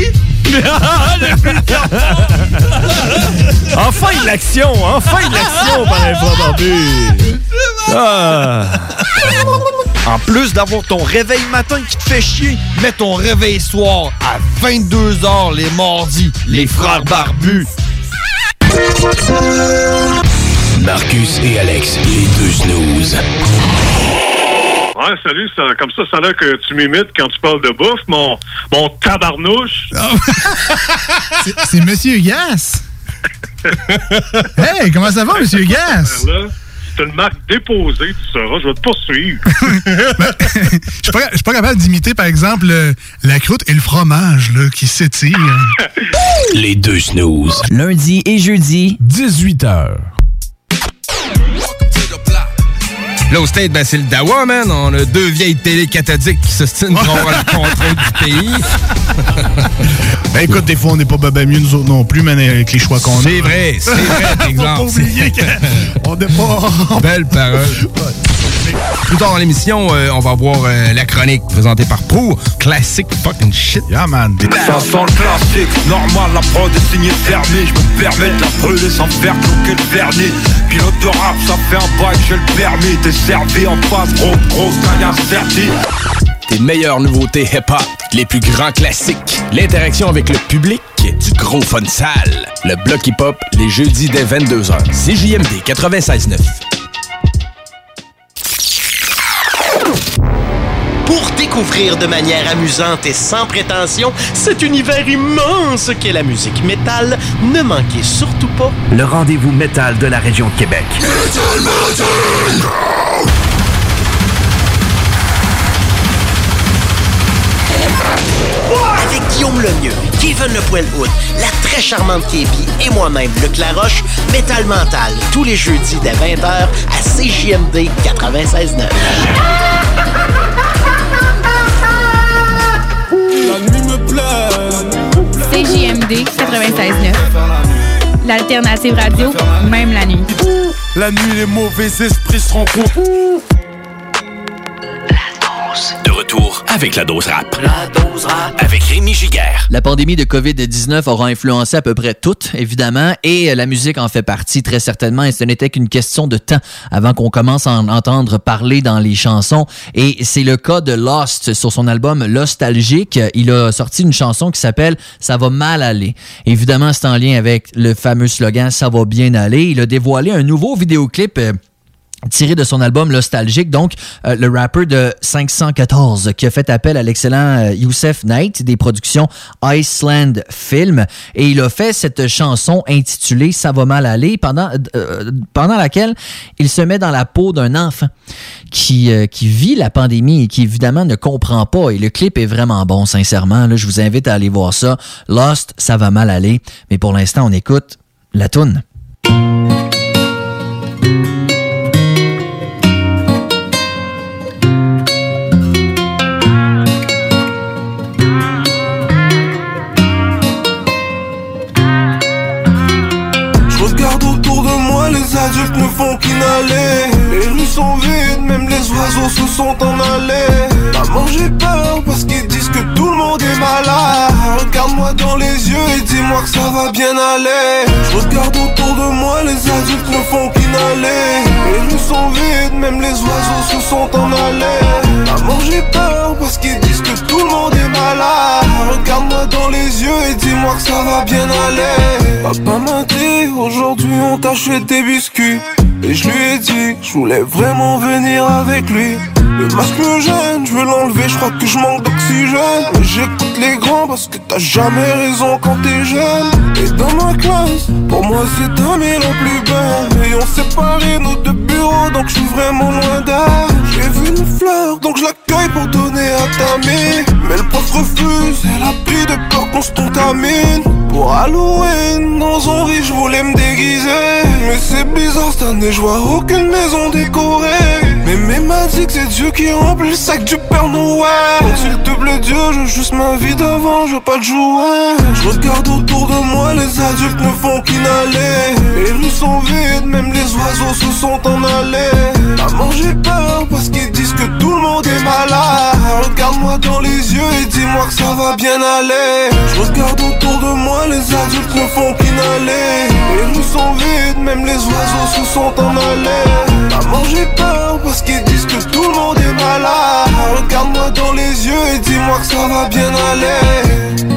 Speaker 19: Enfin de l'action par les frères barbus.
Speaker 18: En plus d'avoir ton réveil matin qui te fait chier, mets ton réveil soir à 22h les mardis. Les frères barbus.
Speaker 5: Marcus et Alex, les deux snooze.
Speaker 21: Ouais, salut, comme ça a l'air que tu m'imites quand tu parles de bouffe, mon tabarnouche.
Speaker 19: C'est Monsieur Gas. Hey, comment ça va, Monsieur Gas?
Speaker 21: C'est une marque déposée, tu sauras, je vais te poursuivre.
Speaker 19: Je suis pas capable d'imiter, par exemple, la croûte et le fromage là, qui s'étirent.
Speaker 5: Les deux snooze.
Speaker 6: Lundi et jeudi,
Speaker 19: 18h.
Speaker 22: Là, au State, ben, c'est le Dawa, man. On a deux vieilles télé cathodiques qui s'ostinent pour avoir le contrôle du pays.
Speaker 19: Ben, écoute, des fois, on n'est pas mieux nous autres non plus, man, avec les choix qu'on a.
Speaker 22: C'est vrai, par exemple.
Speaker 19: Faut pas oublier qu'on n'est pas...
Speaker 22: Belle parole. Plus tard dans l'émission, on va voir la chronique présentée par Pro. Classic fucking shit.
Speaker 19: Yeah, man.
Speaker 1: Ça sent le classique, normal, la prod est signée fermée. Je me permets de la brûler sans faire cloquer le vernis. Pilote de rap, ça fait un bail, j'ai le permis. T'es servi en face, grosse gagnant serti.
Speaker 5: Tes meilleures nouveautés hip-hop, les plus grands classiques, l'interaction avec le public, du gros fun sale. Le bloc hip-hop, les jeudis dès 22h. CJMD 96.9.
Speaker 3: Pour découvrir de manière amusante et sans prétention cet univers immense qu'est la musique métal, ne manquez surtout pas
Speaker 7: le rendez-vous métal de la région de Québec.
Speaker 3: Avec Guillaume Lemieux, Kevin Le Poil-Hood, la très charmante Kébi et moi-même, Luc Laroche, Métal Mental, tous les jeudis dès 20h à CJMD 96.9.
Speaker 10: La nuit me plaît.
Speaker 23: CJMD 96.9. L'alternative radio, même la nuit.
Speaker 10: La nuit, les mauvais esprits se rencontrent.
Speaker 5: De retour avec la dose rap. La dose rap. Avec Rémi Giguère.
Speaker 6: La pandémie de COVID-19 aura influencé à peu près tout, évidemment, et la musique en fait partie très certainement, et ce n'était qu'une question de temps avant qu'on commence à en entendre parler dans les chansons. Et c'est le cas de Lost sur son album Nostalgique. Il a sorti une chanson qui s'appelle « Ça va mal aller ». Évidemment, c'est en lien avec le fameux slogan « Ça va bien aller ». Il a dévoilé un nouveau vidéoclip tiré de son album Nostalgique, donc le rappeur de 514 qui a fait appel à l'excellent Youssef Knight des productions Iceland Film, et il a fait cette chanson intitulée Ça va mal aller pendant laquelle il se met dans la peau d'un enfant qui vit la pandémie et qui évidemment ne comprend pas, et le clip est vraiment bon, sincèrement, là, je vous invite à aller voir ça. Lost, ça va mal aller, mais pour l'instant on écoute la toune.
Speaker 10: Les adultes ne font qu'inhaler. Les rues sont vides, même les oiseaux se sont en allés. Maman, j'ai peur parce qu'ils disent que tout le monde est malade. Regarde-moi dans les yeux et dis-moi que ça va bien aller. Je regarde autour de moi, les adultes ne font qu'inhaler. Les rues sont vides, même les oiseaux se sont en allés. Maman, j'ai peur parce qu'ils disent que tout le monde est malade. Regarde-moi dans les yeux et dis-moi que ça va bien aller. Papa m'a dit, aujourd'hui on t'achète des biscuits. Et je lui ai dit, je voulais vraiment venir avec lui. Le masque me gêne, je veux l'enlever, je crois que je manque d'oxygène. Mais j'écoute les grands parce que t'as jamais raison quand t'es jeune. Et dans ma classe, pour moi c'est Tammy la plus belle. Et on séparé nos deux bureaux, donc je suis vraiment loin d'elle. J'ai vu une fleur, donc je l'accueille pour donner à Tammy. Mais le prof refuse, elle a pris de peur qu'on se contamine. Pour Halloween, dans son riz, je voulais me déguiser. Mais c'est bizarre cette année, je vois aucune maison décorée. Mais m'a dit que c'est Dieu qui remplit le sac du Père Noël. Donc s'il te plaît Dieu, je veux juste ma vie d'avant, je veux pas de jouer. Je regarde autour de moi, les adultes ne font qu'inhaler. Les rues sont vides, même les oiseaux se sont en allés. Maman, j'ai peur parce qu'ils disent que tout le monde est malade. Regarde-moi dans les yeux et dis-moi que ça va bien aller. Je regarde autour de moi, les adultes ne font qu'inhaler. Les rues sont vides, même les oiseaux se sont en allés. Maman, j'ai peur parce qu'ils disent que tout le monde est malade. Regarde-moi dans les yeux et dis-moi que ça va bien aller.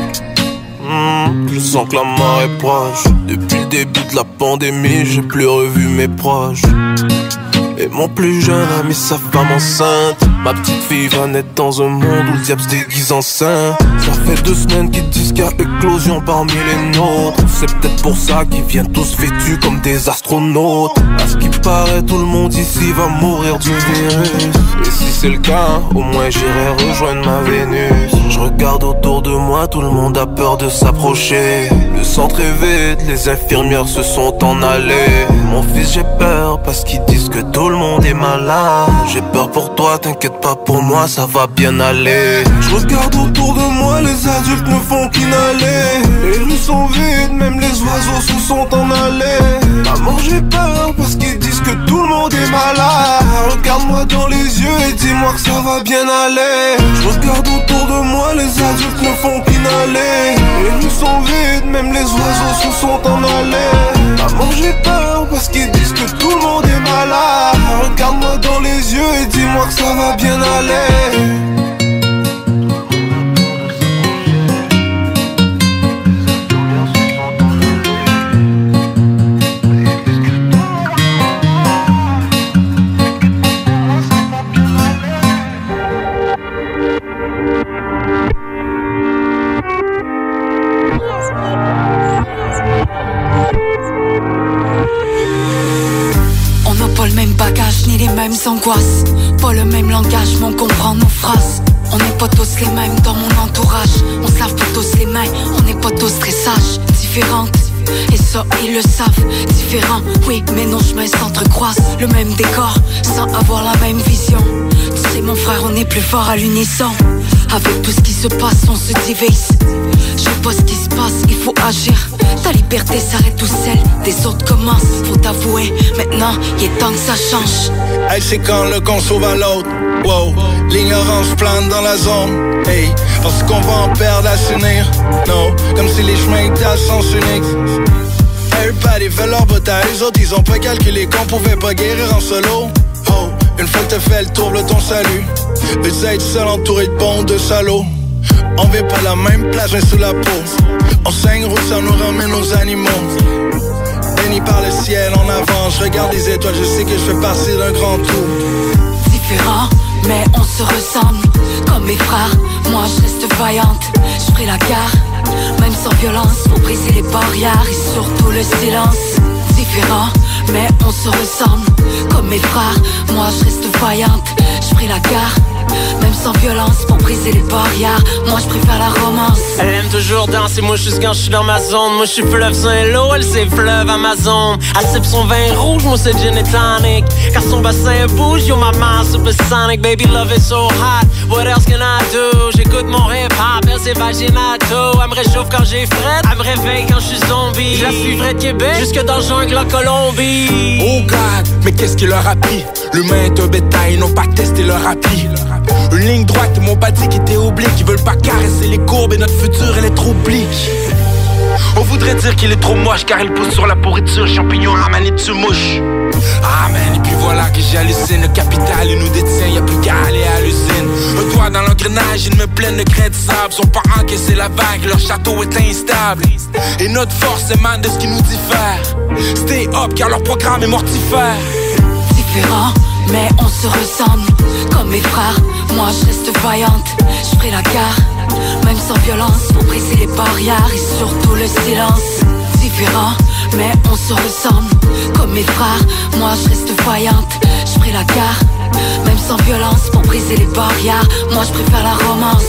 Speaker 10: Je sens que la mort est proche. Depuis le début de la pandémie, j'ai plus revu mes proches. Et mon plus jeune ami sa femme enceinte. Ma petite fille va naître dans un monde où le diable se déguise en saint. Ça fait 2 semaines qu'ils disent qu'il y a éclosion parmi les nôtres. C'est peut-être pour ça qu'ils viennent tous vêtus comme des astronautes. À ce qui paraît, tout le monde ici va mourir du virus. Et si c'est le cas, au moins j'irai rejoindre ma Vénus. Je regarde autour de moi, tout le monde a peur de s'approcher. Le centre est vide, les infirmières se sont en allées. Mon fils, j'ai peur parce qu'ils disent que tout le monde est malade. J'ai peur pour toi, t'inquiète pas pour moi, ça va bien aller. Je regarde autour de moi, les adultes ne font qu'inhaler. Les rues sont vides, même les oiseaux se sont en allés. Maman, j'ai peur parce qu'ils disent que tout le monde est malade. Regarde-moi
Speaker 4: Regarde-moi dans les yeux et dis-moi que ça va bien aller. Je regarde autour de moi, les adultes ne font qu'inhaler. Les rues sont vides, même les oiseaux se sont en allés. Maman j'ai peur parce qu'ils disent que tout le monde est malade. Regarde-moi dans les yeux et dis-moi que ça va bien aller.
Speaker 9: Ni les mêmes angoisses, pas le même langage, mais on comprend nos phrases. On n'est pas tous les mêmes dans mon entourage. On se lave pas tous les mains, on n'est pas tous très sages. Différentes, et ça ils le savent. Différents, oui, mais nos chemins s'entrecroisent. Le même décor, sans avoir la même vision. Tu sais mon frère, on est plus fort à l'unisson. Avec tout ce qui se passe, on se divise. Je sais pas ce qui se passe, il faut agir. Ta liberté s'arrête où celle des autres commence. Faut t'avouer, maintenant, il est temps que ça change.
Speaker 4: Hey, c'est quand le qu'on sauve à l'autre. Wow, l'ignorance plane dans la zone. Hey, parce qu'on va en perdre à s'unir. No, comme si les chemins étaient à sens unique. Everybody fait leur bataille, les autres ils ont pas calculé qu'on pouvait pas guérir en solo. Oh, une fois que t'as fait le tour de ton salut, veux-tu être seul entouré de bons de salauds? On vit pas la même place mais sous la peau. On saigne route, ça nous ramène aux animaux. Béni par le ciel en avant, je regarde les étoiles, je sais que je fais partie d'un grand tout.
Speaker 9: Différents, mais on se ressemble. Comme mes frères, moi je reste vaillante. Je ferai la guerre, même sans violence, pour briser les barrières et surtout le silence. Différents, mais on se ressemble. Comme mes frères, moi je reste vaillante. Je ferai la guerre, même sans violence, pour briser les barrières. Moi je préfère la romance.
Speaker 12: Elle aime toujours danser, moi juste quand je suis dans ma zone. Moi je suis fleuve Saint-Lô, elle c'est fleuve Amazon. Elle sipe son vin rouge, moi c'est gin et tonic. Quand son bassin bouge, yo ma main supersonic. Baby love is so hot, what else can I do? J'écoute mon hip-hop, elle c'est vaginato. Elle me réchauffe quand j'ai fret, elle me réveille quand je suis zombie. Je la suivrai de Québec jusque dans le jungle en Colombie.
Speaker 24: Oh God, mais qu'est-ce qui leur a pris? L'humain est un bétail, ils n'ont pas testé leur appli. Une ligne droite, ils m'ont pas dit qu'ils étaient obliques. Ils veulent pas caresser les courbes et notre futur, elle est trop oblique. On voudrait dire qu'il est trop moche car il pousse sur la pourriture. Champignons à manette de mouche. Amen, et puis voilà que j'hallucine. Le capital, il nous détient, y'a plus qu'à aller à l'usine. Un doigt dans l'engrenage, ils me plaignent de grains de sable. Sont pas encaissés la vague, leur château est instable. Et notre force émane de ce qui nous diffère. Stay up car leur programme est mortifère.
Speaker 9: Différents, mais on se ressemble. Comme mes frères, moi je reste vaillante. Je ferai la guerre, même sans violence, pour briser les barrières et surtout le silence. Différents, mais on se ressemble. Comme mes frères, moi je reste vaillante. Je ferai la guerre, même sans violence, pour briser les barrières. Moi je préfère la romance.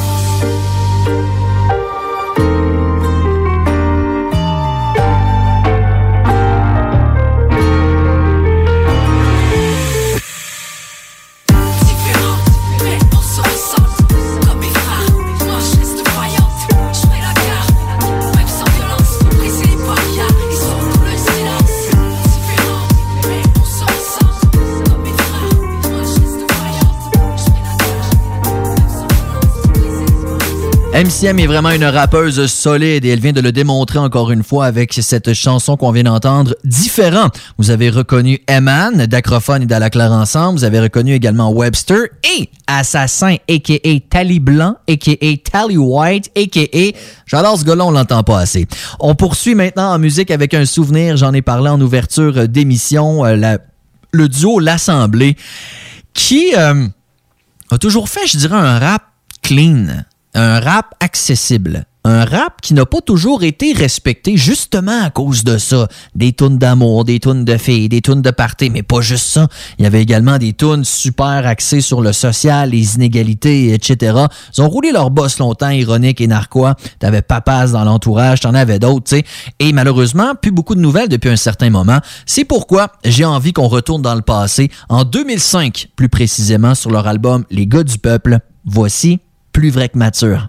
Speaker 6: MCM est vraiment une rappeuse solide et elle vient de le démontrer encore une fois avec cette chanson qu'on vient d'entendre, Différent. Vous avez reconnu Eman, d'Acrophone et d'Alaclaire ensemble. Vous avez reconnu également Webster et Assassin, a.k.a. Tally Blanc, a.k.a. Tally White, a.k.a. J'adore ce gars-là, on l'entend pas assez. On poursuit maintenant en musique avec un souvenir. J'en ai parlé en ouverture d'émission. Le duo L'Assemblée qui a toujours fait, je dirais, un rap clean. Un rap accessible. Un rap qui n'a pas toujours été respecté justement à cause de ça. Des tunes d'amour, des tunes de filles, des tunes de party, mais pas juste ça. Il y avait également des tunes super axées sur le social, les inégalités, etc. Ils ont roulé leur boss longtemps, Ironique et Narquois. T'avais Papaz dans l'entourage, t'en avais d'autres, tu sais. Et malheureusement, plus beaucoup de nouvelles depuis un certain moment. C'est pourquoi j'ai envie qu'on retourne dans le passé, en 2005, plus précisément sur leur album Les Gars du Peuple. Voici Plus vrai que mature.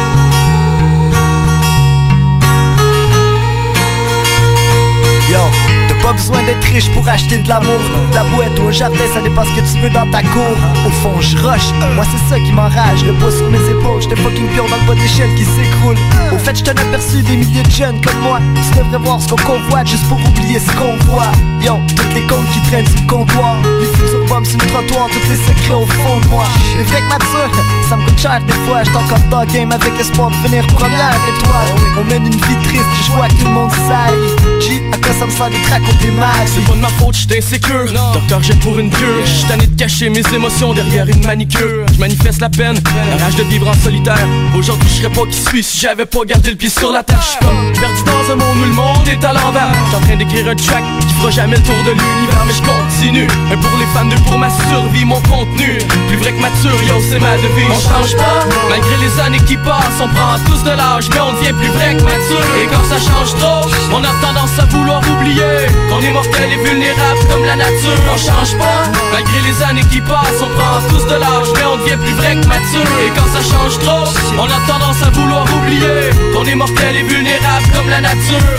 Speaker 4: Yo,
Speaker 8: besoin d'être riche pour acheter de l'amour. La boîte ou un jardin, ça dépend ce que tu veux dans ta cour. Au fond, je rush, moi c'est ça qui m'enrage. Le poids sur mes épaules, j'étais fucking pion dans le bas d'échelle qui s'écroule. Au fait, j't'en aperçu des milliers de jeunes comme moi. Tu devrais voir ce qu'on convoite juste pour oublier ce qu'on voit. Yo, toutes les comptes qui traînent sur le comptoir, les futurs bombes sur le trottoir, tous les secrets au fond de moi. Les vrais que mature, ça me coûte cher des fois. J'suis encore dans le game avec espoir de finir première étoile. On mène une vie triste, je vois que tout le monde saille. G, à quoi ça me sert de te raconter mal?
Speaker 17: C'est pas de ma faute, j'étais insécure. Docteur, j'ai pour une cure. J'suis tanné de cacher mes émotions derrière une manicure. J'manifeste la peine, la rage de vivre en solitaire. Aujourd'hui, j'serais pas qui suis si j'avais pas gardé le pied sur la terre. J'suis comme perdu dans un monde où le monde est à l'envers. J'suis en train d'écrire un track qui fera jamais le tour de l'univers, mais j'continue. Un pour les fans, deux pour ma survie, mon contenu. Plus vrai que mature, yo, c'est ma devise. On change pas, malgré les années qui passent. On prend tous de l'âge, mais on devient plus vrai que mature. Et quand ça change trop, on a tendance à vouloir oublier qu'on est mortel et vulnérable comme la nature. On change pas, malgré les années qui passent. On prend tous de l'âge, mais on devient plus vrai que mature. Et quand ça change trop, on a tendance à vouloir oublier qu'on est mortel et vulnérable comme la nature.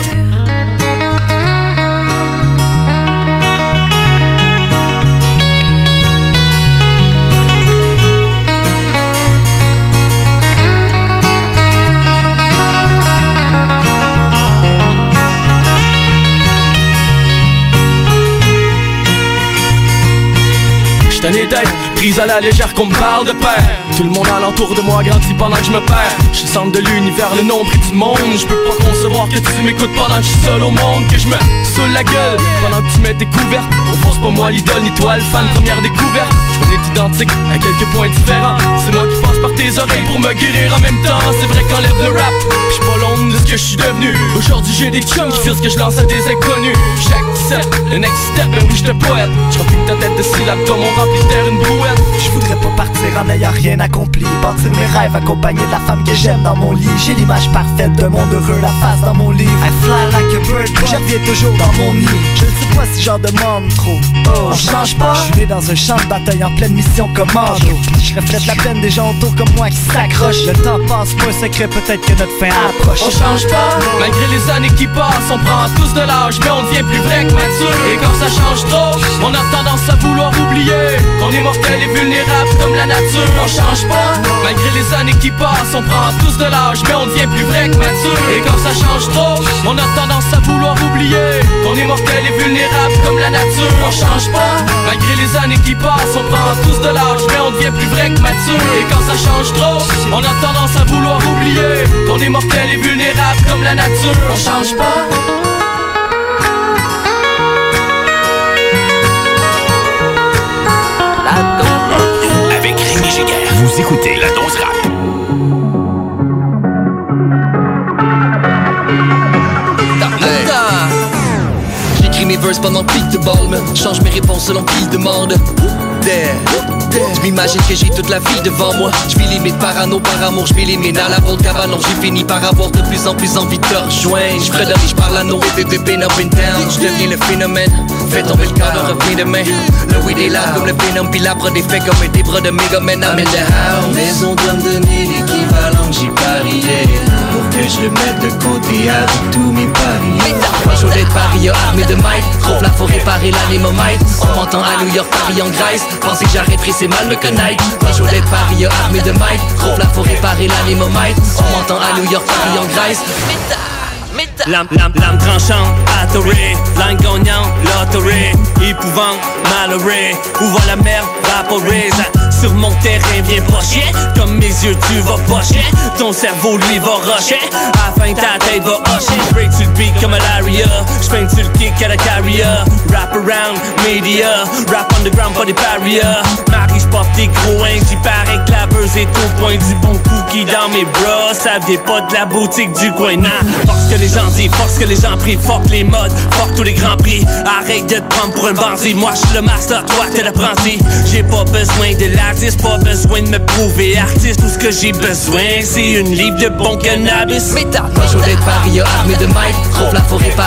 Speaker 17: Tanné d'être prise à la légère qu'on me parle de père. Tout le monde alentour de moi grandit pendant que je me perds. Je suis le centre de l'univers, le nombre et du monde. Je peux pas concevoir que tu m'écoutes pendant que je suis seul au monde. Que je me saoule la gueule pendant que tu mets tes couvertes. Au fond c'est pas moi l'idole ni toi le fan, première découverte. On est identique à quelques points différents. C'est moi qui passe par tes oreilles pour me guérir en même temps. C'est vrai qu'enlève le rap, j'suis pas l'ombre de ce que je suis devenu. Aujourd'hui j'ai des chums qui firent ce que je lance à des inconnus. Chaque step, le next step, ben oui j'te poète. J'remplis ta tête de syllabes comme on remplit de terre une brouette. Je voudrais pas partir en ayant rien accompli. Bâtir mes rêves accompagné de la femme que j'aime dans mon lit. J'ai l'image parfaite d'un monde heureux, la face dans mon livre. I fly like a bird, je reviens toujours dans mon nid. Je ne sais pas si j'en demande trop. Oh, on change pas. Je suis né dans un champ de bataille en pleine mission commando. Je reflète la peine des gens autour comme moi qui s'accrochent. Le temps passe, pas un secret, peut-être que notre fin approche. On change pas, malgré les années qui passent. On prend tous de l'âge, mais on devient plus vrai que mature. Et quand ça change trop, on a tendance à vouloir oublier qu'on est mortel et vulnérable comme la nature. On change pas, malgré les années qui passent. On prend tous de l'âge, mais on devient plus vrai que mature. Et quand ça change trop, on a tendance à vouloir oublier qu'on est mortel et vulnérable comme la nature. On change pas, malgré les années qui passent. On prend tous de l'âge, mais on devient plus vrai que mature. Et quand ça change trop, on a tendance à vouloir oublier qu'on est mortel et vulnérable comme la nature. On change pas.
Speaker 5: Avec Rémi Giguère, vous écoutez La Dose Rap.
Speaker 11: J'écris mes verses pendant le pic de ball, man. Change mes réponses selon qui demande. Je m'imagine que j'ai toute la vie devant moi. Je vis limite parano par amour, je m'élimine à la volta cabanon. J'ai fini par avoir de plus en plus envie de te rejoindre. Je redonne et je parle à nos bébés been up and down. Je deviens le phénomène, fais tomber le cadre, revenez demain. Le weed est là comme le venom, puis la prod est fait comme des bras de Megaman. I'm in the house. Mais on doit me donner l'équivalent que j'ai parié, pour que je le mette de côté avec tous mes paris. Moi je d'être Paris, armé de mic. Trop plat faut réparer l'anémomètre. On m'entend à New York, Paris en Grèce. Pensez que j'arrêterai, c'est mal me connaître. Moi je d'être Paris, armé de mic. Trop plat faut réparer l'anémomètre. On m'entend à New York, Paris en Grèce.
Speaker 14: Lame tranchante, atterré, langue gagnante, loterie, épouvante, malheureux, ouvre la merde, vaporise. Sur mon terrain, viens pas chier, comme mes yeux tu vas pas chier. Ton cerveau lui va rusher, afin que ta tête va hocher. Break sur le beat comme Alaria, j'peins sur le kick à la carrière. Rap around, media, rap underground, pas des parias. Marie, j'pop des gros ins, j'y parais que la buzz est au point du bon cookie dans mes bras. Ça vient pas de la boutique du coin, nah. Parce que les gens disent, force que les gens prient, fuck les modes, fuck tous les grands prix. Arrête de te prendre pour un bandit, moi j'suis le master, toi t'es l'apprenti. J'ai pas besoin de l'artiste, pas besoin de me prouver artiste. Tout ce que j'ai besoin, c'est une livre de bon cannabis.
Speaker 11: Moi je d'être Paris, armé de mic. Trop plat faut réparer l'année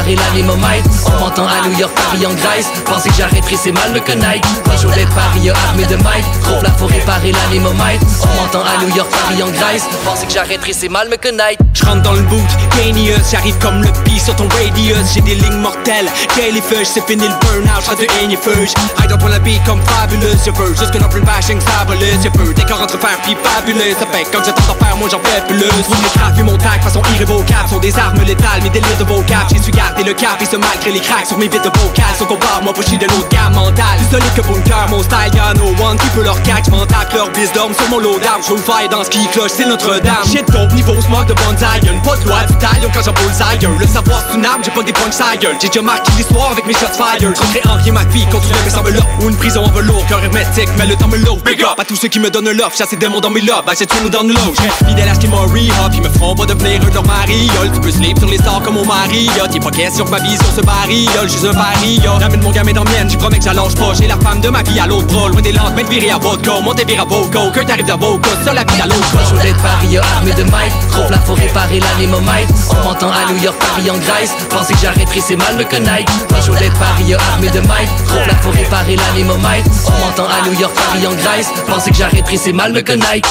Speaker 11: l'anémomètre. On m'entend à New York, Paris, en Grèce. Penser que j'arrêterai, c'est mal me connaître. Moi je voulais Paris, armé de maître. Trop là, faut réparer l'anémomètre. On m'entend à New York, Paris, en Grèce. Penser que j'arrêterai, c'est mal me connaître.
Speaker 14: J'rentre dans le boot, Genius, j'arrive comme le pis sur ton radius. J'ai des lignes mortelles, Daily Fuge, c'est fini le burn-out, j'rate de Ignifuge. I don't wanna be comme fabulous, je veux juste que non plus bashing fabulous. Je veux des corps entre fer pis fabuleux. Ça fait quand j'attends d'en faire, moi j'en fais plus. Roule mes cracks, vu mon tag, façon irrévocable. Sont des armes létales, mes délires de vocab. J'ai su garder le cap et se malgré les cracks sur mes vides de vocales. Sont compare, moi pushy de l'autre gamme mentale. Plus solide que bunker, mon style, y'a no one qui peut leur cac. J'm'en tape leur bis d'homme sur mon loadout. J'roule fire dans ce qui cloche, c'est Notre-Dame. Shit dope, niveau smoke de bonsaï. Y'en pas de loi du taille, quand j'en bullseye. Le savoir c'est une arme, j'ai pas des punch sa gueule. J'ai déjà marqué l'histoire avec mes shots fire. J'entrais Henri McPhee, continue mais semble là. Ou une prison en velours, cœur hermétique, mais le temps me load. Big up à tous ceux qui me donnent l'offre, chasse des démons dans mes lobes. Achète nous dans le lot. J'reste fidèle à ce qui m'a re-hop. Ils me feront pas devenir eux leur mariole. Tu peux sleep sur les stars comme au Marriott. Y'a pas question que ma vision se barriole, j'suis un pariole. J'amène mon gamin dans mienne, j'y promets que j'allonge pas. J'ai la femme de ma vie à l'autre bras. Loin des langues, mais viré à vodka. Monter viré à Boco, que t'arrives d'Avoco. Seul la vie à l'autre bras.
Speaker 11: Je voulais Paris, armé de maître. Trop là, faut réparer l'anémomètre. On m'entend à New York, Paris, en Grèce. Penser que j'arrêterai, c'est mal me connaître. Moi je voulais Paris, armé de maître. Trop là, faut réparer l'anémomètre. On m'entend à New York, Paris, en Grèce. Penser que j'arrêterai, c'est mal me connaître.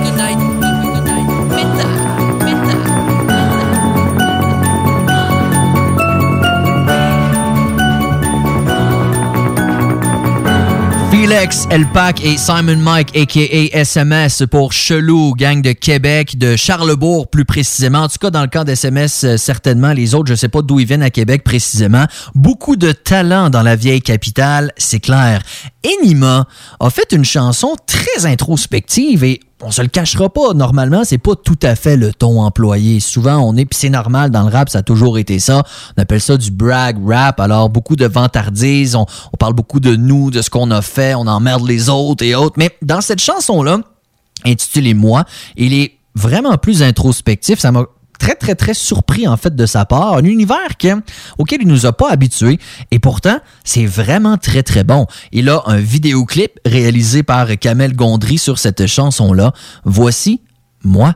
Speaker 6: Felix, El-Pac et Simon Mike, a.k.a. SMS pour Chelou, gang de Québec, de Charlebourg plus précisément. En tout cas, dans le cas d'SMS, certainement. Les autres, je sais pas d'où ils viennent à Québec précisément. Beaucoup de talent dans la vieille capitale, c'est clair. Enima a fait une chanson très introspective et on se le cachera pas, normalement, c'est pas tout à fait le ton employé. Souvent, on est, pis c'est normal, dans le rap, ça a toujours été ça. On appelle ça du brag rap. Alors, beaucoup de vantardises, on parle beaucoup de nous, de ce qu'on a fait, on emmerde les autres et autres. Mais dans cette chanson-là, intitulée Moi, il est vraiment plus introspectif. Ça m'a très surpris, en fait, de sa part. Un univers auquel il nous a pas habitués. Et pourtant, c'est vraiment très bon. Il a un vidéoclip réalisé par Kamel Gondry sur cette chanson-là. Voici Moi.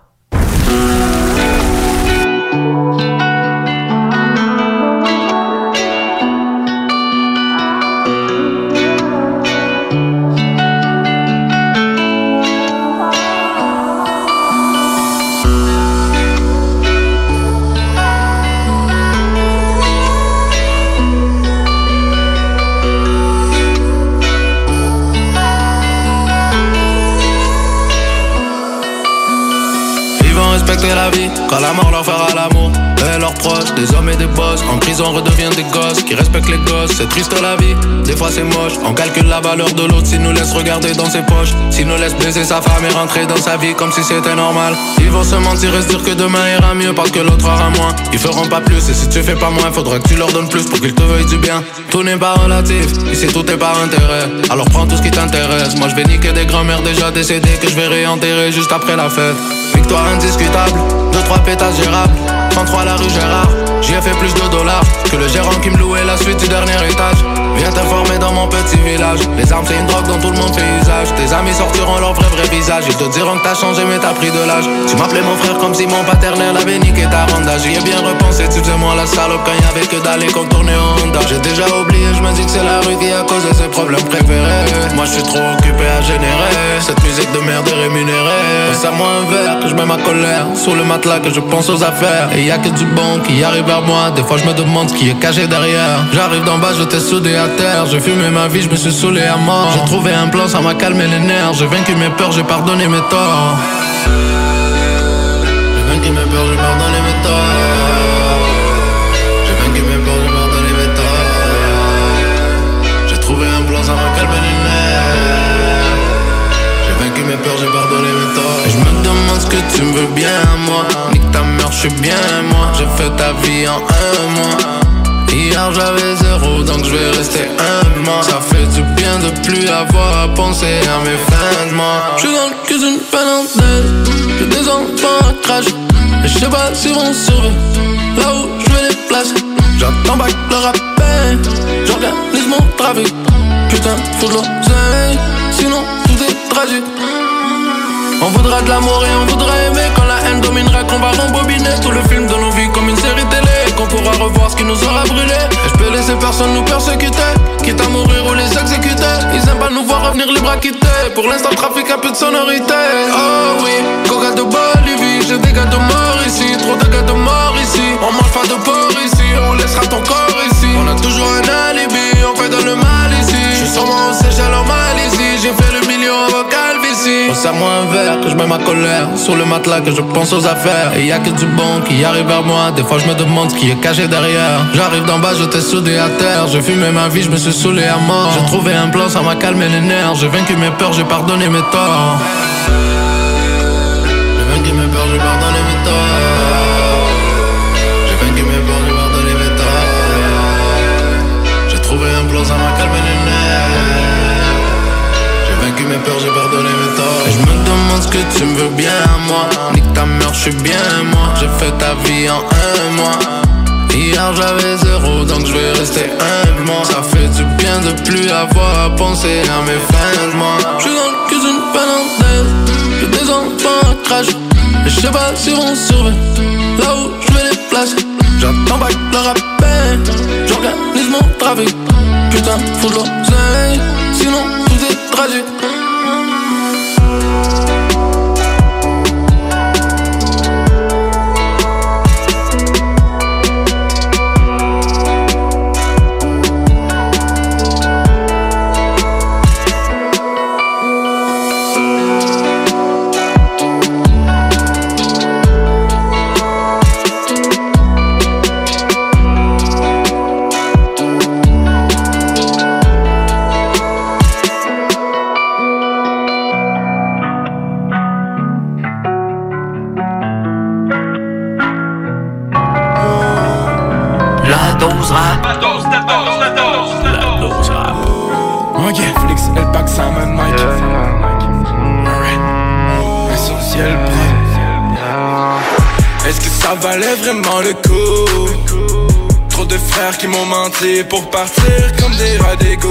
Speaker 13: Respecter la vie, quand la mort leur fera l'amour. Et leurs proches, des hommes et des boss, en prison redeviennent des gosses qui respectent les gosses. C'est triste la vie, des fois c'est moche. On calcule la valeur de l'autre s'il nous laisse regarder dans ses poches, s'il nous laisse baiser sa femme et rentrer dans sa vie comme si c'était normal. Ils vont se mentir et se dire que demain ira mieux parce que l'autre aura moins. Ils feront pas plus et si tu fais pas moins, faudra que tu leur donnes plus pour qu'ils te veuillent du bien. Tout n'est pas relatif, ici tout est par intérêt. Alors prends tout ce qui t'intéresse. Moi je vais niquer des grands-mères déjà décédées que je vais réenterrer juste après la fête. Victoire indiscutable, 2-3 pétasses gérables, 33 la rue Gérard. J'y ai fait plus de dollars que le gérant qui me louait la suite du dernier étage. Viens t'informer dans mon petit village. Les armes c'est une drogue dont tout le monde fait usage. Tes amis sortiront leur vrai visage. Ils te diront que t'as changé mais t'as pris de l'âge. Tu m'appelais mon frère comme si mon paternel avait niqué ta ronda. J'y ai bien repensé, tu faisais moi la salope quand y'avait que d'aller contourner en Honda. J'ai déjà oublié, je me dis que c'est la rue qui a causé ses problèmes préférés. Moi je suis trop occupé à générer cette musique de merde est rémunérée. Passe-moi un verre que je mets ma colère sous le matelas que je pense aux affaires. Et y'a que du bon qui arrive vers moi. Des fois je me demande ce qui est caché derrière. J'arrive d'en bas, je t'ai soudé à terre. J'ai fumé ma vie, je me suis saoulé à mort. J'ai trouvé un plan, ça m'a calmé les nerfs. J'ai vaincu mes peurs, j'ai pardonné mes torts. J'ai vaincu mes peurs, j'ai pardonné mes torts. J'ai vaincu mes peurs, j'ai pardonné mes torts. J'ai trouvé un plan, ça m'a calmé les nerfs. J'ai vaincu mes peurs, j'ai pardonné mes torts. Et je me demande ce que tu me veux bien à moi. Nique ta mère, je suis bien moi. J'ai fait ta vie en un mois. Hier j'avais 0 donc je vais rester humblement. Ça fait du bien de plus avoir à penser à mes fins de mois. J'suis dans le cuisine finlandaise. J'ai des enfants à crash. Et j'sais pas si on survit là où j'vais les placer. J'attends pas que le rappel. J'organise mon trafic. Putain faut de l'oseille, sinon tout est tragique. On voudra de l'amour et on voudra aimer. Quand la haine dominera qu'on va rembobiner tout le film de nos vies comme une série télé. Qu'on on pourra revoir ce qui nous aura brûlé. Et je peux laisser personne nous persécuter, quitte à mourir ou les exécuter. Ils aiment pas nous voir revenir les bras quittés. Pour l'instant le trafic a peu de sonorité. Oh oui, coca de Bolivie, j'ai des gars de mort ici. Trop de gars de mort ici. On mange pas de porc ici, on laissera ton corps ici. On a toujours un alibi, on fait dans le mal ici. J'suis sûrement au Seychelles en Malaisie. J'ai fait le million en vocal ici. Serre-moi un verre, que je mets ma colère sur le matelas, que je pense aux affaires. Et y'a que du bon qui arrive vers moi. Des fois je me demande ce qui est caché derrière. J'arrive d'en bas, je t'ai soudé à terre. J'ai fumé ma vie, je me suis saoulé à mort. J'ai trouvé un plan, ça m'a calmé les nerfs. J'ai vaincu mes peurs, j'ai pardonné mes torts. J'ai vaincu mes peurs, j'ai pardonné mes torts. J'ai vaincu mes peurs, j'ai pardonné mes torts. J'ai trouvé un plan, ça m'a calmé les nerfs. J'ai vaincu mes peurs, j'ai pardonné mes torts. Et je me demande ce que tu me veux bien à moi. Nique ta mère, je suis bien moi. J'ai fait ta vie en un mois. Hier j'avais 0, donc je vais rester humblement. Ça fait du bien de plus avoir à penser à mes fins de mois. J'suis dans le cuisine finlandaise, j'ai des enfants à crash. Et j'sais pas si on survit là où j'vais les placer. J'attends pas que le rappel, j'organise mon trafic. Putain, faut de l'oseille, sinon tout est tragique.
Speaker 24: Ok, Félix, El Pac, Simon, Mike. Alright. Essentiel prod. Est-ce que ça valait vraiment le coup? Trop de frères qui m'ont menti pour partir comme des rats d'égout.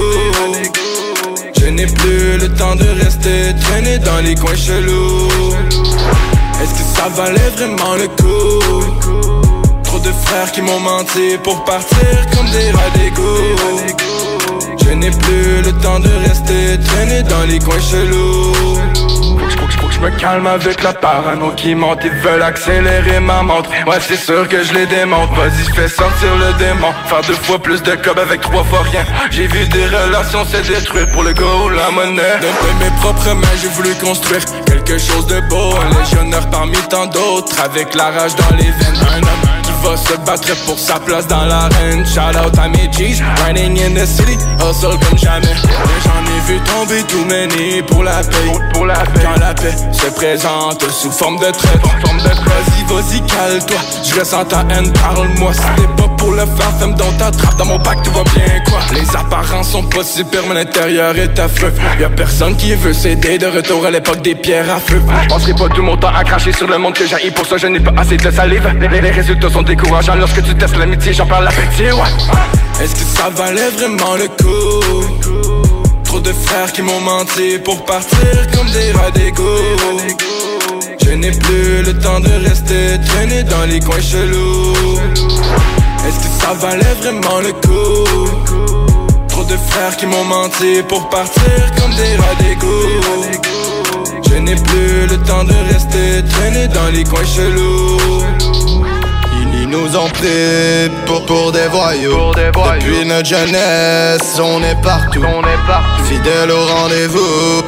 Speaker 24: Je n'ai plus le temps de rester traîné dans les coins chelous. Est-ce que ça valait vraiment le coup? Trop de frères qui m'ont menti pour partir comme des rats d'égout. Je n'ai plus le temps de rester traîné dans les coins chelous. Faut que je me calme avec la parano qui monte. Ils veulent accélérer ma montre. Ouais, c'est sûr que je les démonte. Vas-y, fais sortir le démon. Faire 2 fois plus de cob avec 3 fois rien. J'ai vu des relations se détruire pour le go ou la monnaie. De mes propres mains, j'ai voulu construire quelque chose de beau. Un légionnaire parmi tant d'autres, avec la rage dans les veines. Un homme qui va se battre pour sa place dans l'arène. Shout out à mes G's, riding in the city, hustle comme jamais. Et j'en ai vu tomber too many pour la paix. Quand la paix se présente sous forme de traite. Vas-y, cale-toi, je ressens ta haine, parle-moi. Si t'es pas pour le faire, femme dans ta trappe. Dans mon bac, tout va bien, quoi. Les apparences sont pas super, mais l'intérieur est affreux. Y'a personne qui veut s'aider, de retour à l'époque des pierres à feu. Je passerai pas tout mon temps à cracher sur le monde que j'haïs. Pour ça, je n'ai pas assez de salive. Les résultats sont décourageants lorsque tu testes l'amitié, j'en parle l'appétit, ouais. Est-ce que ça valait vraiment le coup? Trop de frères qui m'ont menti pour partir comme des rats d'égout. Je n'ai plus le temps de rester traîné dans les coins chelous. Est-ce que ça valait vraiment le coup? Trop de frères qui m'ont menti pour partir comme des rats d'égout. Je n'ai plus le temps de rester traîné dans les coins chelous.
Speaker 4: Ils nous ont pris pour des voyous. Depuis notre jeunesse, on est partout. Fidèle au rendez-vous.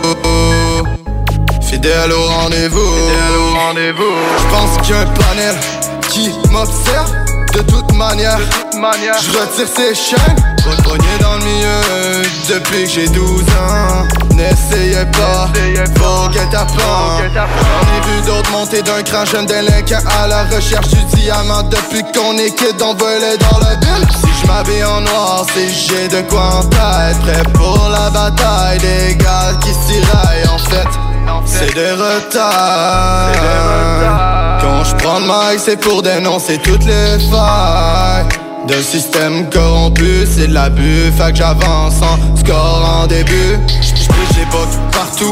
Speaker 4: Fidèle au rendez-vous. J'pense qu'il y a un panel qui m'observe. De toute manière, je retire ces chaînes. Pogné dans le milieu depuis que j'ai 12 ans. N'essayez pas, faut que t'apprends. J'en ai vu d'autres monter d'un cran, jeune délinquant à la recherche du diamant. Depuis qu'on est kid, on volait dans la ville. Si je m'habille en noir, c'est que j'ai de quoi en tête. Prêt pour la bataille, des gars qui se tiraillent. En fait, c'est des retards. Quand je prends le mic, c'est pour dénoncer toutes les failles d'un système corrompu, c'est de l'abus. Fait que j'avance en score en début. J'bouge les bottes partout,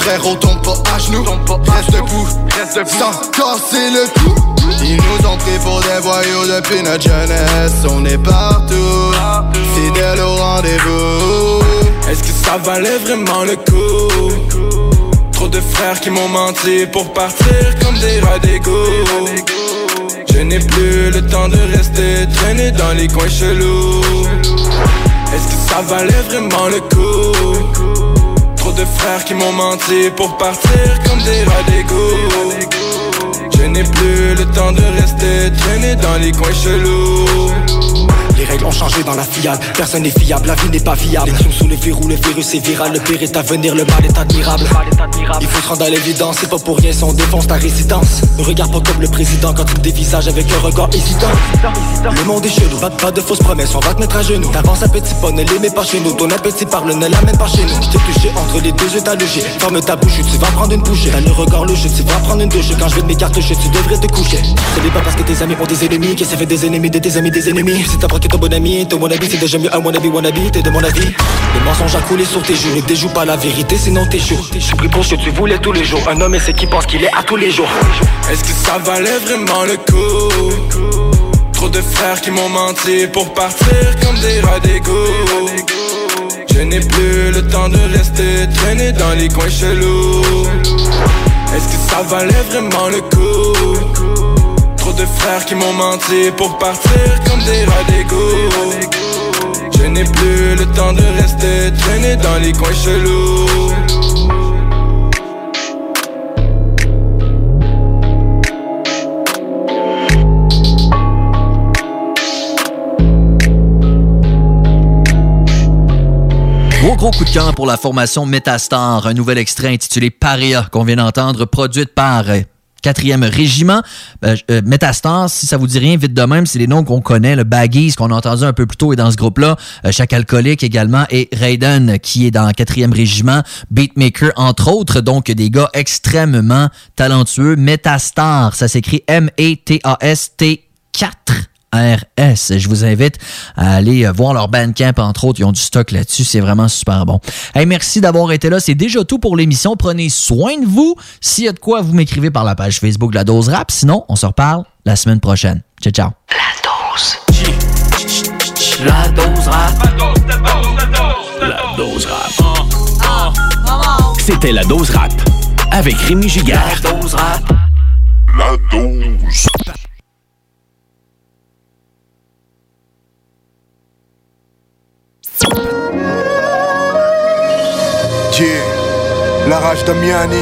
Speaker 10: frérot, tombe pas à genoux. Reste debout, sans casser le cou. Ils nous ont pris pour des voyous depuis notre jeunesse. On est partout, fidèles au rendez-vous.
Speaker 24: Est-ce que ça valait vraiment le coup? Trop de frères qui m'ont menti pour partir comme des rats d'égout. Je n'ai plus le temps de rester traîné dans les coins chelous. Est-ce que ça valait vraiment le coup? Trop de frères qui m'ont menti pour partir comme des rats d'égout. Je n'ai plus le temps de rester traîné dans les coins chelous.
Speaker 2: Les règles ont changé dans la filiale, personne n'est fiable, la vie n'est pas viable. Les crimes sous le verrou, le virus est viral, le pire est à venir, le mal est admirable. Il faut se rendre à l'évidence, c'est pas pour rien si on défonce ta résidence. Ne regarde pas comme le président quand il dévisage avec un regard hésitant. Le monde est chelou, pas de fausses promesses, on va te mettre à genoux. T'avances un petit pas, ne les mets pas chez nous. Ton appétit parle, ne l'amène pas chez nous. Je t'ai touché entre les deux yeux, t'as logé. Ferme ta bouche, tu vas prendre une bouchée. T'as le regard louche, tu vas prendre une douche. Quand je vais de m'écartoucher, tu devrais te coucher. Ce n'est pas parce que tes amis ont des ennemis que ça fait des ennemis de tes amis des ennemis. Si t'as pas que ton bon ami, ton bon avis, c'est déjà mieux un wannabe, t'es de mon avis. Les mensonges à couler sur tes joues, ne déjoue pas la vérité, sinon t'es chaud. Je suis pris pour ce que tu voulais tous les jours. Un homme et c'est qui pense qu'il est à tous les jours.
Speaker 24: Est-ce que ça valait vraiment le coup? Trop de frères qui m'ont menti pour partir comme des rats d'égout. Je n'ai plus le temps de rester traîné dans les coins chelous. Est-ce que ça valait vraiment le coup? Trop de frères qui m'ont menti pour partir comme des rats d'égout. Je n'ai plus le temps de rester traîné dans les coins chelous.
Speaker 6: Gros coup de cœur pour la formation Metastar, un nouvel extrait intitulé Paria qu'on vient d'entendre, produite par 4e régiment. Metastar, si ça vous dit rien, vite de même, c'est les noms qu'on connaît. Le Baggies, qu'on a entendu un peu plus tôt, est dans ce groupe-là. Chaque Alcoolique également. Et Raiden, qui est dans 4e régiment. Beatmaker, entre autres. Donc, des gars extrêmement talentueux. Metastar, ça s'écrit M-E-T-A-S-T 4. RS. Je vous invite à aller voir leur Bandcamp, entre autres. Ils ont du stock là-dessus. C'est vraiment super bon. Hey, merci d'avoir été là. C'est déjà tout pour l'émission. Prenez soin de vous. S'il y a de quoi, vous m'écrivez par la page Facebook de La Dose Rap. Sinon, on se reparle la semaine prochaine. Ciao, ciao.
Speaker 15: La dose. La dose rap.
Speaker 7: La dose rap. C'était La Dose Rap avec Rémi Giguère.
Speaker 15: La dose rap.
Speaker 16: La dose.
Speaker 10: La rage d'Amiani.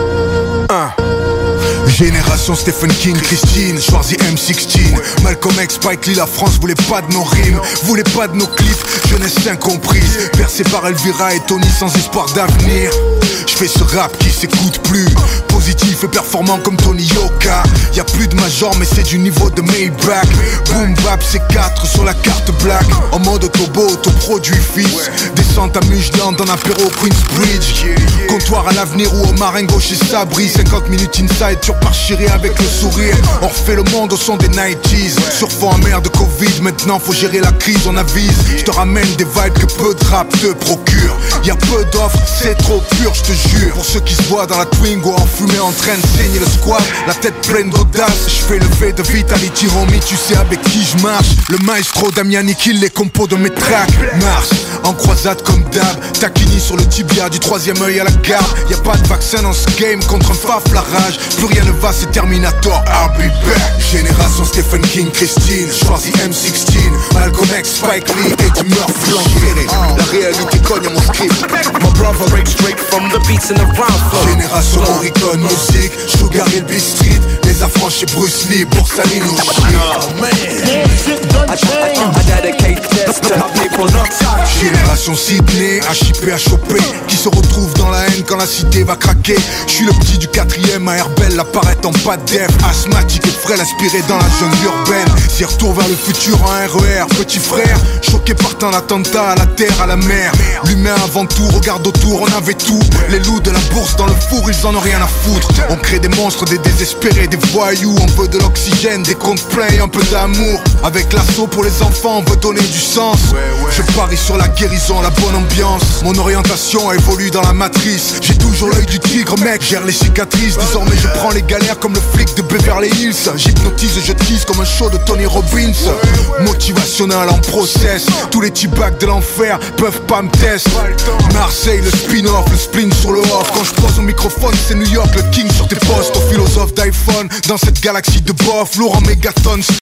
Speaker 10: Génération Stephen King, Christine, Schwarzy M16, Malcolm X, Spike Lee, la France voulait pas de nos rimes, voulait pas de nos clips, jeunesse incomprise, percée par Elvira et Tony sans espoir d'avenir. Je fais ce rap qui s'écoute plus, positif et performant comme Tony Yoka. Y'a plus de major mais c'est du niveau de Maybach. Boom bap c'est 4 sur la carte black. En mode autobo, autoproduit fils. Descente à Mujdan dans l'apéro Queensbridge. Comptoir à l'avenir ou au Marengo chez Sabri. 50 minutes inside, tu repars chiré avec le sourire. On refait le monde au son des 90s. Sur fond amer de Covid, maintenant faut gérer la crise, on avise. Je te ramène des vibes que peu de rap te procure. Y'a peu d'offres, c'est trop pur, je te jure. Pour ceux qui se voient dans la Twingo en fumée en train de saigner le squat, la tête pleine d'audace. Je fais le V de Vitality homie, tu sais avec qui je marche. Le maestro Damiani kill les compos de mes tracks. Mars, en croisade comme d'hab. Taquini sur le tibia, du troisième œil à la garde. Y'a pas de vaccin dans ce game contre un faf la rage. Plus rien ne va, c'est Terminator, I'll be back. Génération Stephen King, Christine, Schwarzy M16, Malcolm X, Spike Lee, Eddie Murphy, l'enchaîné. La réalité cogne à mon script. My brother breaks straight from the beats and the round flow. Génération Morricone, musique, Sugar Hill Beat Street. Les affranchis Bruce Lee, pour Saline ou Génération Sydney, HIP à choper. Qui se retrouve dans la haine quand la cité va craquer. Je suis le petit du 4ème à Herbel, la
Speaker 18: apparaître en pas d'air. Asthmatique et frêle, aspiré dans la jungle urbaine. Si retour vers le futur en RER, petit frère, choqué par tant d'attentats à la terre, à la mer. L'humain avant tout, regarde autour, on avait tout. Les loups de la bourse dans le four, ils en ont rien à foutre. On crée des monstres, des désespérés, des voyous. On veut de l'oxygène, des comptes pleins et un peu d'amour. Avec l'assaut pour les enfants, on veut donner du sens. Je parie sur la guérison, la bonne ambiance. Mon orientation évolue dans la matrice. J'ai toujours l'œil du tigre, mec, gère les cicatrices. Désormais je prends les galères comme le flic de Beverly Hills. J'hypnotise et je tease comme un show de Tony Robbins. Motivationnel en process. Tous les T-bags de l'enfer peuvent pas me tester. Marseille, le spin-off, le spleen sur le off. Quand je pose au microphone, c'est New York, le king sur tes postes. Au philosophe d'iPhone, dans cette galaxie de bof, Laurent Mégaton.